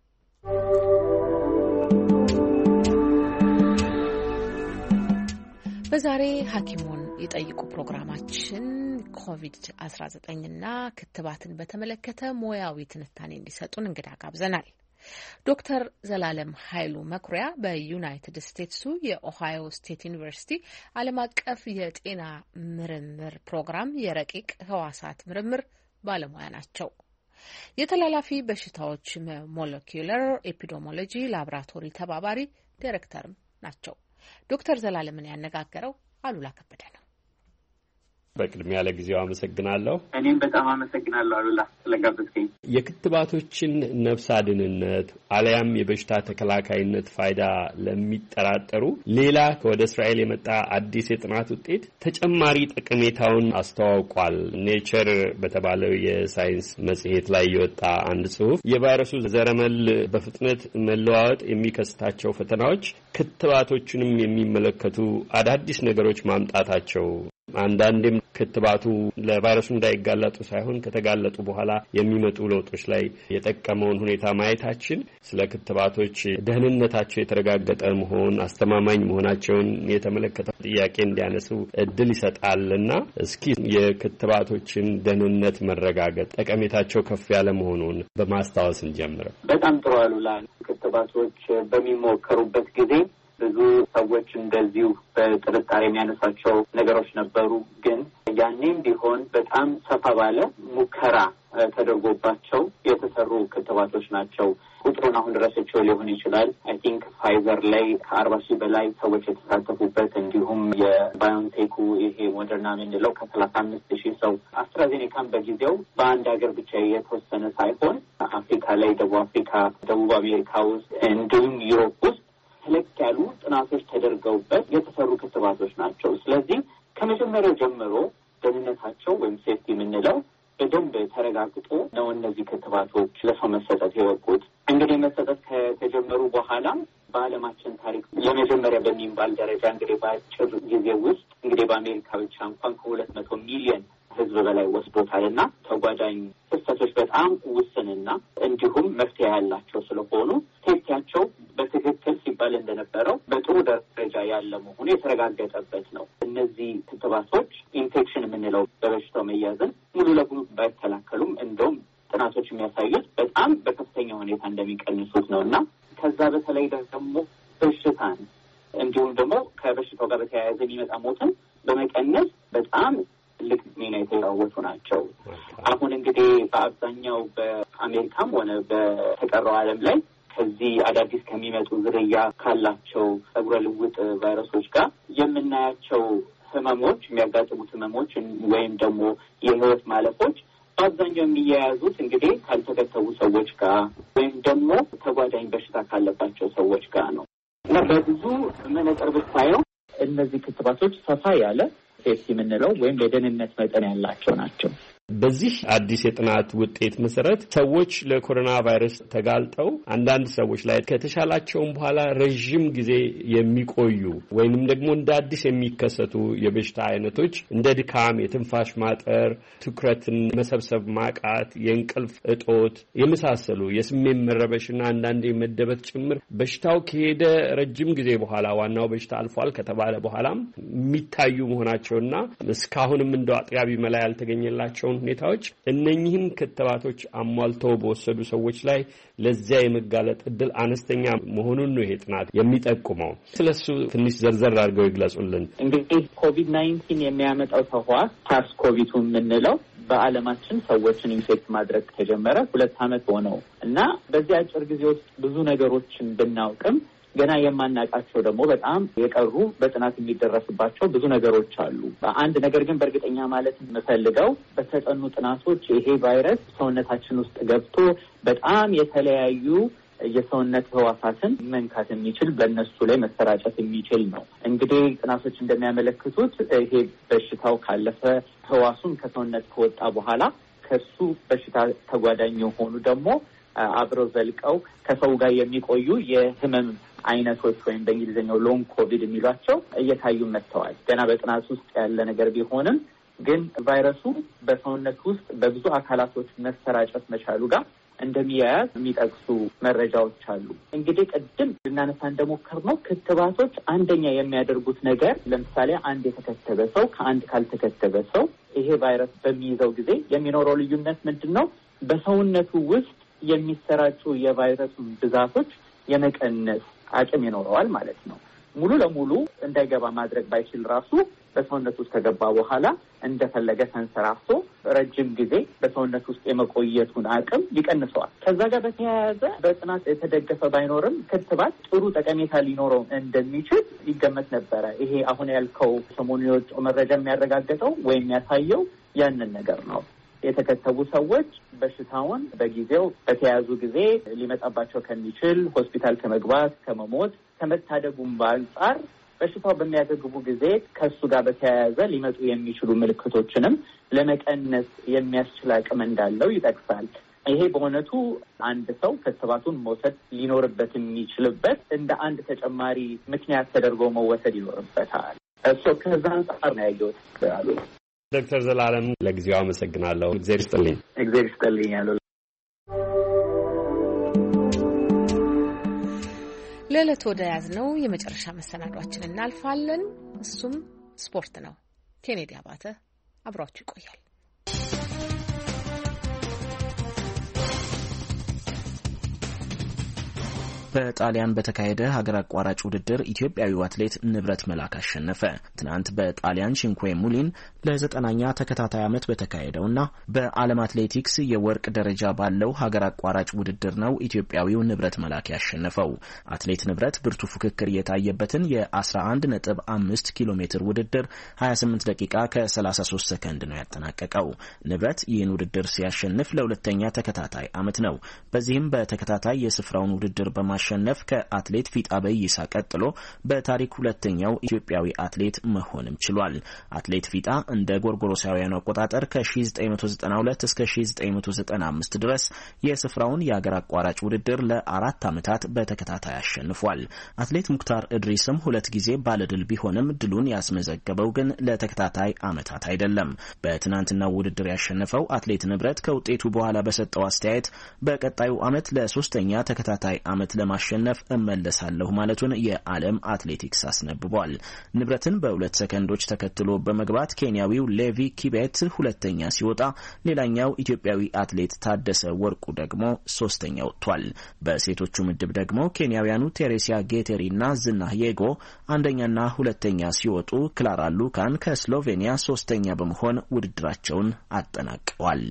በዛሬ ሐኪሙን ይጠይቁ ፕሮግራማችን ኮቪድ-19ና ክትባትን በተመለከተ ሙያዊ ትንታኔ እንዲሰጡን እንግዳ ጋብዘናል። ዶክተር ዘላለም ኃይሉ መኩሪያ በዩናይትድ ስቴትሱ የኦሃዮ ስቴት ዩኒቨርሲቲ ዓለም አቀፍ የጤና ምርምር ፕሮግራም የረቂቅ ህዋሳት ምርምር ባለሙያ ናቸው። የተላላፊ በሽታዎች ሞለኪውለር ኤፒዲሞሎጂ ላቦራቶሪ ተባባሪ ዳይሬክተርም ናቸው። ዶክተር ዘላለምን ያነጋገረው አሉላ ከበደ ነው። በቅድሚያ ለጊዜው አመሰግናለሁ። እኔም በጣም አመሰግናለሁ አሉላ ስለጋበዝከኝ። የክትባቶችን ነፍስ አድንነት አለያም የበሽታ ተከላካይነት ፋይዳ ለሚጠራጠሩ ሌላ ከወደ እስራኤል የመጣ አዲስ የጥናት ውጤት ተጨማሪ ጠቀሜታውን አስተዋውቋል። ኔቸር በተባለው የሳይንስ መጽሔት ላይ የወጣ አንድ ጽሑፍ የቫይረሱ ዘረመል በፍጥነት መለዋወጥ የሚከስታቸው ፈተናዎች ክትባቶቹንም የሚመለከቱ አዳዲስ ነገሮች ማምጣታቸው አንዳንዴም ክትባቱ ለቫይረሱ እንዳይጋለጡ ሳይሆን ከተጋለጡ በኋላ የሚመጡ ለውጦች ላይ የጠቀመውን ሁኔታ ማየታችን ስለ ክትባቶች ደህንነታቸው የተረጋገጠ መሆን አስተማማኝ መሆናቸውን የተመለከተ ጥያቄ እንዲያነሱ እድል ይሰጣልና እስኪ የክትባቶችን ደህንነት መረጋገጥ ጠቀሜታቸው ከፍ ያለ መሆኑን በማስታወስ እንጀምር። በጣም ጥሩ አሉላ። ክትባቶች በሚሞከሩበት ጊዜ ብዙ ሰዎች እንደዚሁ በጥርጣሬ የሚያነሳቸው ነገሮች ነበሩ። ግን ያኔም ቢሆን በጣም ሰፋ ባለ ሙከራ ተደርጎባቸው የተሰሩ ክትባቶች ናቸው። ቁጥሩን አሁን ረስቼው ሊሆን ይችላል። አይ ቲንክ ፋይዘር ላይ ከ40,000 በላይ ሰዎች የተሳተፉበት እንዲሁም የባዮንቴኩ ይሄ ሞደርና የምንለው ከ35,000 ሰው አስትራዜኔካን በጊዜው በአንድ ሀገር ብቻ የተወሰነ ሳይሆን አፍሪካ ላይ፣ ደቡብ አፍሪካ፣ ደቡብ አሜሪካ ውስጥ እንዲሁም ዩሮፕ ውስጥ ተለቅ ያሉ ጥናቶች ተደርገውበት የተሰሩ ክትባቶች ናቸው። ስለዚህ ከመጀመሪያው ጀምሮ ደህንነታቸው ወይም ሴፍቲ የምንለው በደንብ ተረጋግጦ ነው እነዚህ ክትባቶች ለሰው መሰጠት የበቁት። እንግዲህ መሰጠት ከተጀመሩ በኋላ በዓለማችን ታሪክ ለመጀመሪያ በሚባል ደረጃ እንግዲህ በአጭር ጊዜ ውስጥ እንግዲህ በአሜሪካ ብቻ እንኳን ከ200 ሚሊዮን ሕዝብ በላይ ወስዶታል እና ተጓዳኝ ክስተቶች በጣም ውስንና እንዲሁም መፍትሄ ያላቸው ስለሆኑ ሴፍቲያቸው በትክክል ሲባል እንደነበረው በጥሩ ደረጃ ያለ መሆኑ የተረጋገጠበት ነው። እነዚህ ክትባቶች ኢንፌክሽን የምንለው በበሽታው መያዝን ሙሉ ለሙሉ ባይከላከሉም እንደውም ጥናቶች የሚያሳዩት በጣም በከፍተኛ ሁኔታ እንደሚቀንሱት ነው እና ከዛ በተለይ ደግሞ በሽታን እንዲሁም ደግሞ ከበሽታው ጋር በተያያዘ የሚመጣ ሞትን በመቀነስ በጣም ትልቅ ሚና የተጫወቱ ናቸው። አሁን እንግዲህ በአብዛኛው በአሜሪካም ሆነ በተቀረው ዓለም ላይ ከዚህ አዳዲስ ከሚመጡ ዝርያ ካላቸው ጸጉረ ልውጥ ቫይረሶች ጋር የምናያቸው ህመሞች፣ የሚያጋጥሙት ህመሞች ወይም ደግሞ የህይወት ማለፎች በአብዛኛው የሚያያዙት እንግዲህ ካልተከተቡ ሰዎች ጋር ወይም ደግሞ ተጓዳኝ በሽታ ካለባቸው ሰዎች ጋር ነው እና በብዙ መነጽር ብታየው እነዚህ ክትባቶች ሰፋ ያለ ሴፍቲ የምንለው ወይም የደህንነት መጠን ያላቸው ናቸው። በዚህ አዲስ የጥናት ውጤት መሰረት ሰዎች ለኮሮና ቫይረስ ተጋልጠው አንዳንድ ሰዎች ላይ ከተሻላቸውም በኋላ ረጅም ጊዜ የሚቆዩ ወይንም ደግሞ እንደ አዲስ የሚከሰቱ የበሽታ አይነቶች እንደ ድካም፣ የትንፋሽ ማጠር፣ ትኩረትን መሰብሰብ ማቃት፣ የእንቅልፍ እጦት የመሳሰሉ የስሜት መረበሽና አንዳንዴ መደበት ጭምር በሽታው ከሄደ ረጅም ጊዜ በኋላ ዋናው በሽታ አልፏል ከተባለ በኋላም የሚታዩ መሆናቸውና እስካሁንም እንደው አጥጋቢ መላ ያልተገኘላቸው ሁኔታዎች እነኚህን ክትባቶች አሟልተው በወሰዱ ሰዎች ላይ ለዚያ የመጋለጥ እድል አነስተኛ መሆኑን ነው ይሄ ጥናት የሚጠቁመው። ስለሱ ትንሽ ዘርዘር አድርገው ይግለጹልን። እንግዲህ ኮቪድ-19 የሚያመጣው ተህዋስ ሳርስ ኮቪ-2 የምንለው በዓለማችን ሰዎችን ኢንፌክት ማድረግ ተጀመረ 2 ዓመት ሆነው እና በዚህ አጭር ጊዜ ውስጥ ብዙ ነገሮችን ብናውቅም ገና የማናውቃቸው ደግሞ በጣም የቀሩ በጥናት የሚደረስባቸው ብዙ ነገሮች አሉ። አንድ ነገር ግን በእርግጠኛ ማለት የምፈልገው በተጠኑ ጥናቶች ይሄ ቫይረስ ሰውነታችን ውስጥ ገብቶ በጣም የተለያዩ የሰውነት ህዋሳትን መንካት የሚችል በእነሱ ላይ መሰራጨት የሚችል ነው። እንግዲህ ጥናቶች እንደሚያመለክቱት ይሄ በሽታው ካለፈ ህዋሱን ከሰውነት ከወጣ በኋላ ከሱ በሽታ ተጓዳኝ የሆኑ ደግሞ አብረው ዘልቀው ከሰው ጋር የሚቆዩ የህመም አይነቶች ወይም በእንግሊዝኛው ሎንግ ኮቪድ የሚሏቸው እየታዩ መጥተዋል። ገና በጥናት ውስጥ ያለ ነገር ቢሆንም ግን ቫይረሱ በሰውነት ውስጥ በብዙ አካላቶች መሰራጨት መቻሉ ጋር እንደሚያያዝ የሚጠቅሱ መረጃዎች አሉ። እንግዲህ ቅድም ልናነሳ እንደሞከርነው ክትባቶች አንደኛ የሚያደርጉት ነገር ለምሳሌ አንድ የተከተበ ሰው ከአንድ ካልተከተበ ሰው ይሄ ቫይረስ በሚይዘው ጊዜ የሚኖረው ልዩነት ምንድን ነው? በሰውነቱ ውስጥ የሚሰራጩ የቫይረሱ ብዛቶች የመቀነስ አቅም ይኖረዋል ማለት ነው። ሙሉ ለሙሉ እንዳይገባ ማድረግ ባይችል ራሱ በሰውነት ውስጥ ከገባ በኋላ እንደፈለገ ተንሰራፍቶ ረጅም ጊዜ በሰውነት ውስጥ የመቆየቱን አቅም ይቀንሰዋል። ከዛ ጋር በተያያዘ በጥናት የተደገፈ ባይኖርም ክትባት ጥሩ ጠቀሜታ ሊኖረው እንደሚችል ይገመት ነበረ። ይሄ አሁን ያልከው ሰሞኑን የወጣው መረጃ የሚያረጋግጠው ወይም የሚያሳየው ያንን ነገር ነው። የተከተቡ ሰዎች በሽታውን በጊዜው በተያዙ ጊዜ ሊመጣባቸው ከሚችል ሆስፒታል ከመግባት ከመሞት ከመታደጉም በአንጻር በሽታው በሚያገግቡ ጊዜ ከሱ ጋር በተያያዘ ሊመጡ የሚችሉ ምልክቶችንም ለመቀነስ የሚያስችል አቅም እንዳለው ይጠቅሳል። ይሄ በእውነቱ አንድ ሰው ክትባቱን መውሰድ ሊኖርበት የሚችልበት እንደ አንድ ተጨማሪ ምክንያት ተደርጎ መወሰድ ይኖርበታል። ከዛ አንጻር ነው ያየሁት አሉ። ዶክተር ዘላለም ለጊዜው አመሰግናለሁ። እግዚአብሔር ይስጥልኝ። እግዚአብሔር ይስጥልኝ ያሉ። ለዕለቱ ወደ ያዝነው የመጨረሻ መሰናዷችን እናልፋለን። እሱም ስፖርት ነው። ኬኔዲ አባተ አብሯችሁ ይቆያል። በጣሊያን በተካሄደ ሀገር አቋራጭ ውድድር ኢትዮጵያዊው አትሌት ንብረት መላክ አሸነፈ። ትናንት በጣሊያን ሺንኩዌ ሙሊን ለ9ኛ ተከታታይ ዓመት በተካሄደውና በዓለም አትሌቲክስ የወርቅ ደረጃ ባለው ሀገር አቋራጭ ውድድር ነው ኢትዮጵያዊው ንብረት መላክ ያሸነፈው። አትሌት ንብረት ብርቱ ፉክክር የታየበትን የ11.5 ኪሎ ሜትር ውድድር 28 ደቂቃ ከ33 ሰከንድ ነው ያጠናቀቀው። ንብረት ይህን ውድድር ሲያሸንፍ ለሁለተኛ ተከታታይ ዓመት ነው። በዚህም በተከታታይ የስፍራውን ውድድር በማሸነፍ ከአትሌት ፊጣ በይሳ ቀጥሎ በታሪክ ሁለተኛው ኢትዮጵያዊ አትሌት መሆንም ችሏል። አትሌት ፊጣ እንደ ጎርጎሮሳውያኑ አቆጣጠር ከ1992 እስከ 1995 ድረስ የስፍራውን የአገር አቋራጭ ውድድር ለ4 ዓመታት በተከታታይ አሸንፏል። አትሌት ሙክታር እድሪስም 2 ጊዜ ባለድል ቢሆንም ድሉን ያስመዘገበው ግን ለተከታታይ ዓመታት አይደለም። በትናንትናው ውድድር ያሸነፈው አትሌት ንብረት ከውጤቱ በኋላ በሰጠው አስተያየት በቀጣዩ ዓመት ለሶስተኛ ተከታታይ ዓመት ለማሸነፍ እመለሳለሁ ማለቱን የዓለም አትሌቲክስ አስነብቧል። ንብረትን በ2 ሰከንዶች ተከትሎ በመግባት ኬንያዊው ሌቪ ኪቤት ሁለተኛ ሲወጣ፣ ሌላኛው ኢትዮጵያዊ አትሌት ታደሰ ወርቁ ደግሞ ሶስተኛ ወጥቷል። በሴቶቹ ምድብ ደግሞ ኬንያውያኑ ቴሬሲያ ጌቴሪና ዝና የጎ አንደኛና ሁለተኛ ሲወጡ፣ ክላራ ሉካን ከስሎቬኒያ ሶስተኛ በመሆን ውድድራቸውን አጠናቀዋል።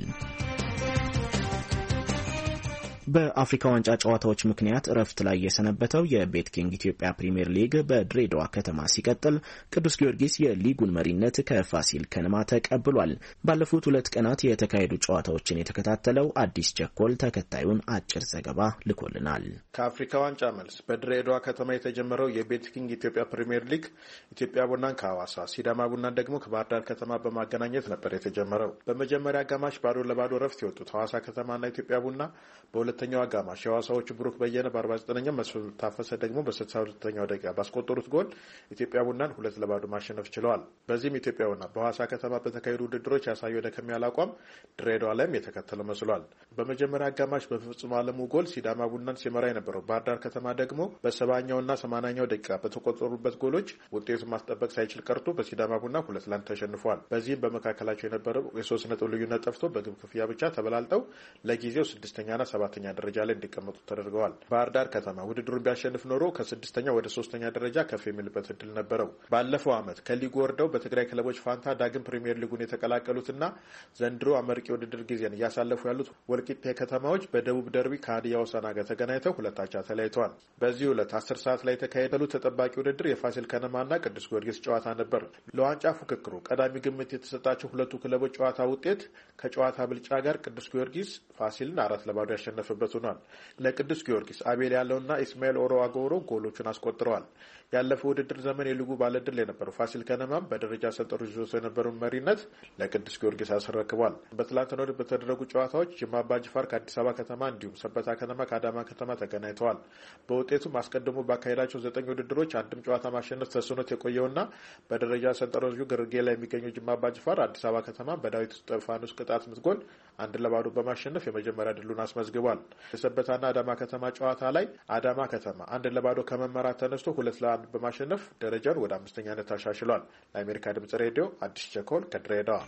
በአፍሪካ ዋንጫ ጨዋታዎች ምክንያት እረፍት ላይ የሰነበተው የቤት ኪንግ ኢትዮጵያ ፕሪሚየር ሊግ በድሬዳዋ ከተማ ሲቀጥል ቅዱስ ጊዮርጊስ የሊጉን መሪነት ከፋሲል ከነማ ተቀብሏል። ባለፉት 2 ቀናት የተካሄዱ ጨዋታዎችን የተከታተለው አዲስ ቸኮል ተከታዩን አጭር ዘገባ ልኮልናል። ከአፍሪካ ዋንጫ መልስ በድሬዳዋ ከተማ የተጀመረው የቤት ኪንግ ኢትዮጵያ ፕሪሚየር ሊግ ኢትዮጵያ ቡናን ከሐዋሳ፣ ሲዳማ ቡናን ደግሞ ከባህር ዳር ከተማ በማገናኘት ነበር የተጀመረው። በመጀመሪያ አጋማሽ ባዶ ለባዶ እረፍት የወጡት ሐዋሳ ከተማና ኢትዮጵያ ቡና በሁለተኛው አጋማሽ የሐዋሳዎቹ ብሩክ በየነ በ49ኛው መስፍን ታፈሰ ደግሞ በ62ኛው ደቂቃ ባስቆጠሩት ጎል ኢትዮጵያ ቡናን 2-2 ማሸነፍ ችለዋል። በዚህም ኢትዮጵያ ቡና በሐዋሳ ከተማ በተካሄዱ ውድድሮች ያሳየው ደከም ያለ አቋም ድሬዳዋ ላይም የተከተለ መስሏል። በመጀመሪያ አጋማሽ በፍጹም አለሙ ጎል ሲዳማ ቡናን ሲመራ የነበረው ባህር ዳር ከተማ ደግሞ በ70ኛውና 80ኛው ደቂቃ በተቆጠሩበት ጎሎች ውጤቱን ማስጠበቅ ሳይችል ቀርቶ በሲዳማ ቡና 2-1 ተሸንፏል። በዚህም በመካከላቸው የነበረው የ3 ነጥብ ልዩነት ጠፍቶ በግብ ክፍያ ብቻ ተበላልጠው ለጊዜው 6ኛና 7ኛ ደረጃ ላይ እንዲቀመጡ ተደርገዋል። ባህር ዳር ከተማ ውድድሩን ቢያሸንፍ ኖሮ ከ6ኛ ወደ 3ኛ ደረጃ ከፍ የሚልበት እድል ነበረው። ባለፈው ዓመት ከሊጉ ወርደው በትግራይ ክለቦች ፋንታ ዳግም ፕሪሚየር ሊጉን የተቀላቀሉትና ዘንድሮ አመርቂ ውድድር ጊዜን እያሳለፉ ያሉት ወልቂጤ ከተማዎች በደቡብ ደርቢ ከሀዲያ ሆሳዕና ጋር ተገናኝተው 2-2 ተለያይተዋል። በዚህ ዕለት 10 ሰዓት ላይ የተካሄደው ተጠባቂ ውድድር የፋሲል ከነማና ቅዱስ ጊዮርጊስ ጨዋታ ነበር። ለዋንጫ ፉክክሩ ቀዳሚ ግምት የተሰጣቸው ሁለቱ ክለቦች ጨዋታ ውጤት ከጨዋታ ብልጫ ጋር ቅዱስ ጊዮርጊስ ፋሲልን 4-2 ያሸነፈበት ሆኗል። ለቅዱስ ጊዮርጊስ አቤል ያለውና ኢስማኤል ኦሮ አጎሮ ጎሎቹን አስቆጥረዋል። ያለፈው ውድድር ዘመን የሊጉ ባለድል የነበረው ፋሲል ከነማም በደረጃ ሰንጠረዡ ይዞት የነበረውን መሪነት ለቅዱስ ጊዮርጊስ አስረክቧል። በትላንትናው ዕለት በተደረጉ ጨዋታዎች ጅማ አባጅፋር ከአዲስ አበባ ከተማ እንዲሁም ሰበታ ከነማ ከአዳማ ከተማ ተገናኝተዋል። በውጤቱም አስቀድሞ ባካሄዳቸው 9 ውድድሮች አንድም ጨዋታ ማሸነፍ ተስኖት የቆየውና በደረጃ ሰንጠረዡ ግርጌ ላይ የሚገኘው ጅማ አባጅፋር አዲስ አበባ ከተማ በዳዊት እስጢፋኖስ ቅጣት ምት ጎል 1-2 በማሸነፍ የመጀመሪያ ድሉን አስመዝግቧል። የሰበታና አዳማ ከተማ ጨዋታ ላይ አዳማ ከተማ 1-2 ከመመራት ተነስቶ 2-1 በማሸነፍ ደረጃውን ወደ 5ኛነት አሻሽሏል። ለአሜሪካ ድምጽ ሬዲዮ አዲስ ቸኮል ከድሬዳዋ።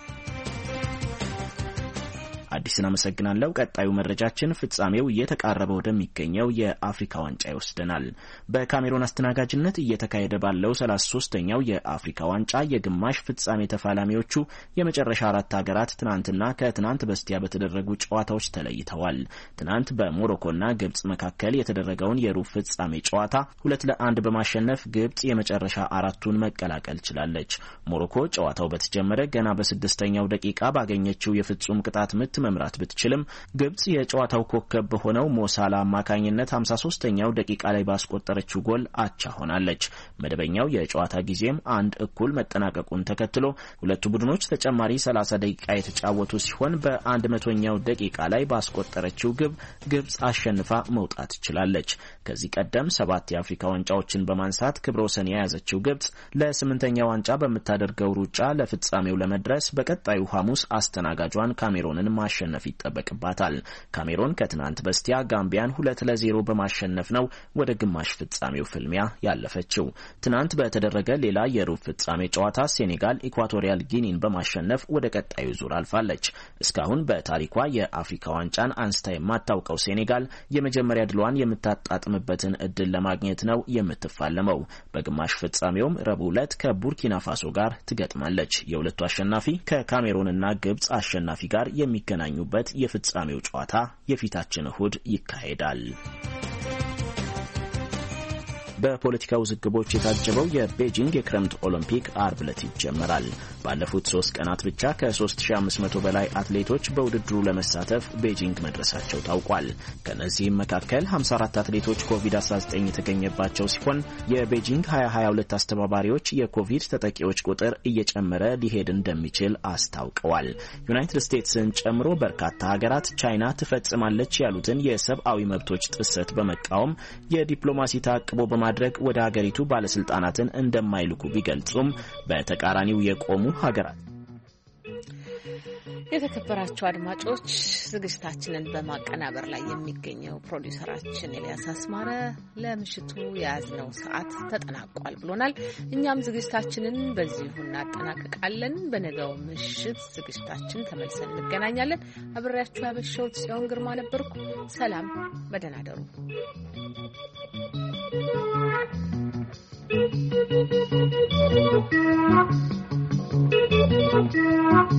አዲስን አመሰግናለሁ። ቀጣዩ መረጃችን ፍጻሜው እየተቃረበ ወደሚገኘው የአፍሪካ ዋንጫ ይወስደናል። በካሜሩን አስተናጋጅነት እየተካሄደ ባለው 33ኛው የአፍሪካ ዋንጫ የግማሽ ፍጻሜ ተፋላሚዎቹ የመጨረሻ 4 ሀገራት ትናንትና ከትናንት በስቲያ በተደረጉ ጨዋታዎች ተለይተዋል። ትናንት በሞሮኮና ግብጽ መካከል የተደረገውን የሩብ ፍጻሜ ጨዋታ 2-1 በማሸነፍ ግብጽ የመጨረሻ 4ቱን መቀላቀል ችላለች። ሞሮኮ ጨዋታው በተጀመረ ገና በ6ኛው ደቂቃ ባገኘችው የፍጹም ቅጣት ምት መምራት ብትችልም ግብጽ የጨዋታው ኮከብ በሆነው ሞሳላ አማካኝነት 53ኛው ደቂቃ ላይ ባስቆጠረችው ጎል አቻ ሆናለች። መደበኛው የጨዋታ ጊዜም 1-1 መጠናቀቁን ተከትሎ ሁለቱ ቡድኖች ተጨማሪ 30 ደቂቃ የተጫወቱ ሲሆን በ100ኛው ደቂቃ ላይ ባስቆጠረችው ግብ ግብጽ አሸንፋ መውጣት ችላለች። ከዚህ ቀደም 7 የአፍሪካ ዋንጫዎችን በማንሳት ክብረ ወሰን የያዘችው ግብጽ ለ8ኛው ዋንጫ በምታደርገው ሩጫ ለፍጻሜው ለመድረስ በቀጣዩ ሐሙስ አስተናጋጇን ካሜሩንን ማሸነፍ ይጠበቅባታል። ካሜሮን ከትናንት በስቲያ ጋምቢያን 2-0 በማሸነፍ ነው ወደ ግማሽ ፍጻሜው ፍልሚያ ያለፈችው። ትናንት በተደረገ ሌላ የሩብ ፍጻሜ ጨዋታ ሴኔጋል ኢኳቶሪያል ጊኒን በማሸነፍ ወደ ቀጣዩ ዙር አልፋለች። እስካሁን በታሪኳ የአፍሪካ ዋንጫን አንስታ የማታውቀው ሴኔጋል የመጀመሪያ ድሏን የምታጣጥምበትን እድል ለማግኘት ነው የምትፋለመው። በግማሽ ፍጻሜውም ረቡዕ ዕለት ከቡርኪና ፋሶ ጋር ትገጥማለች። የሁለቱ አሸናፊ ከካሜሩንና ግብጽ አሸናፊ ጋር የሚገናኙበት የፍጻሜው ጨዋታ የፊታችን እሁድ ይካሄዳል። በፖለቲካ ውዝግቦች የታጀበው የቤጂንግ የክረምት ኦሎምፒክ አርብ ዕለት ይጀመራል። ባለፉት 3 ቀናት ብቻ ከ3500 በላይ አትሌቶች በውድድሩ ለመሳተፍ ቤጂንግ መድረሳቸው ታውቋል። ከነዚህም መካከል 54 አትሌቶች ኮቪድ-19 የተገኘባቸው ሲሆን የቤጂንግ 2022 አስተባባሪዎች የኮቪድ ተጠቂዎች ቁጥር እየጨመረ ሊሄድ እንደሚችል አስታውቀዋል። ዩናይትድ ስቴትስን ጨምሮ በርካታ ሀገራት ቻይና ትፈጽማለች ያሉትን የሰብአዊ መብቶች ጥሰት በመቃወም የዲፕሎማሲ ታቅቦ በማድረግ ወደ ሀገሪቱ ባለስልጣናትን እንደማይልኩ ቢገልጹም በተቃራኒው የቆሙ ሀገራት የተከበራቸው አድማጮች ዝግጅታችንን በማቀናበር ላይ የሚገኘው ፕሮዲውሰራችን ኤልያስ አስማረ ለምሽቱ የያዝነው ሰዓት ተጠናቋል ብሎናል። እኛም ዝግጅታችንን በዚሁ እናጠናቅቃለን። በነገው ምሽት ዝግጅታችን ተመልሰን እንገናኛለን። አብሬያችሁ ያበሻውት ጽዮን ግርማ ነበርኩ። ሰላም፣ በደህና ደሩ። Thank you.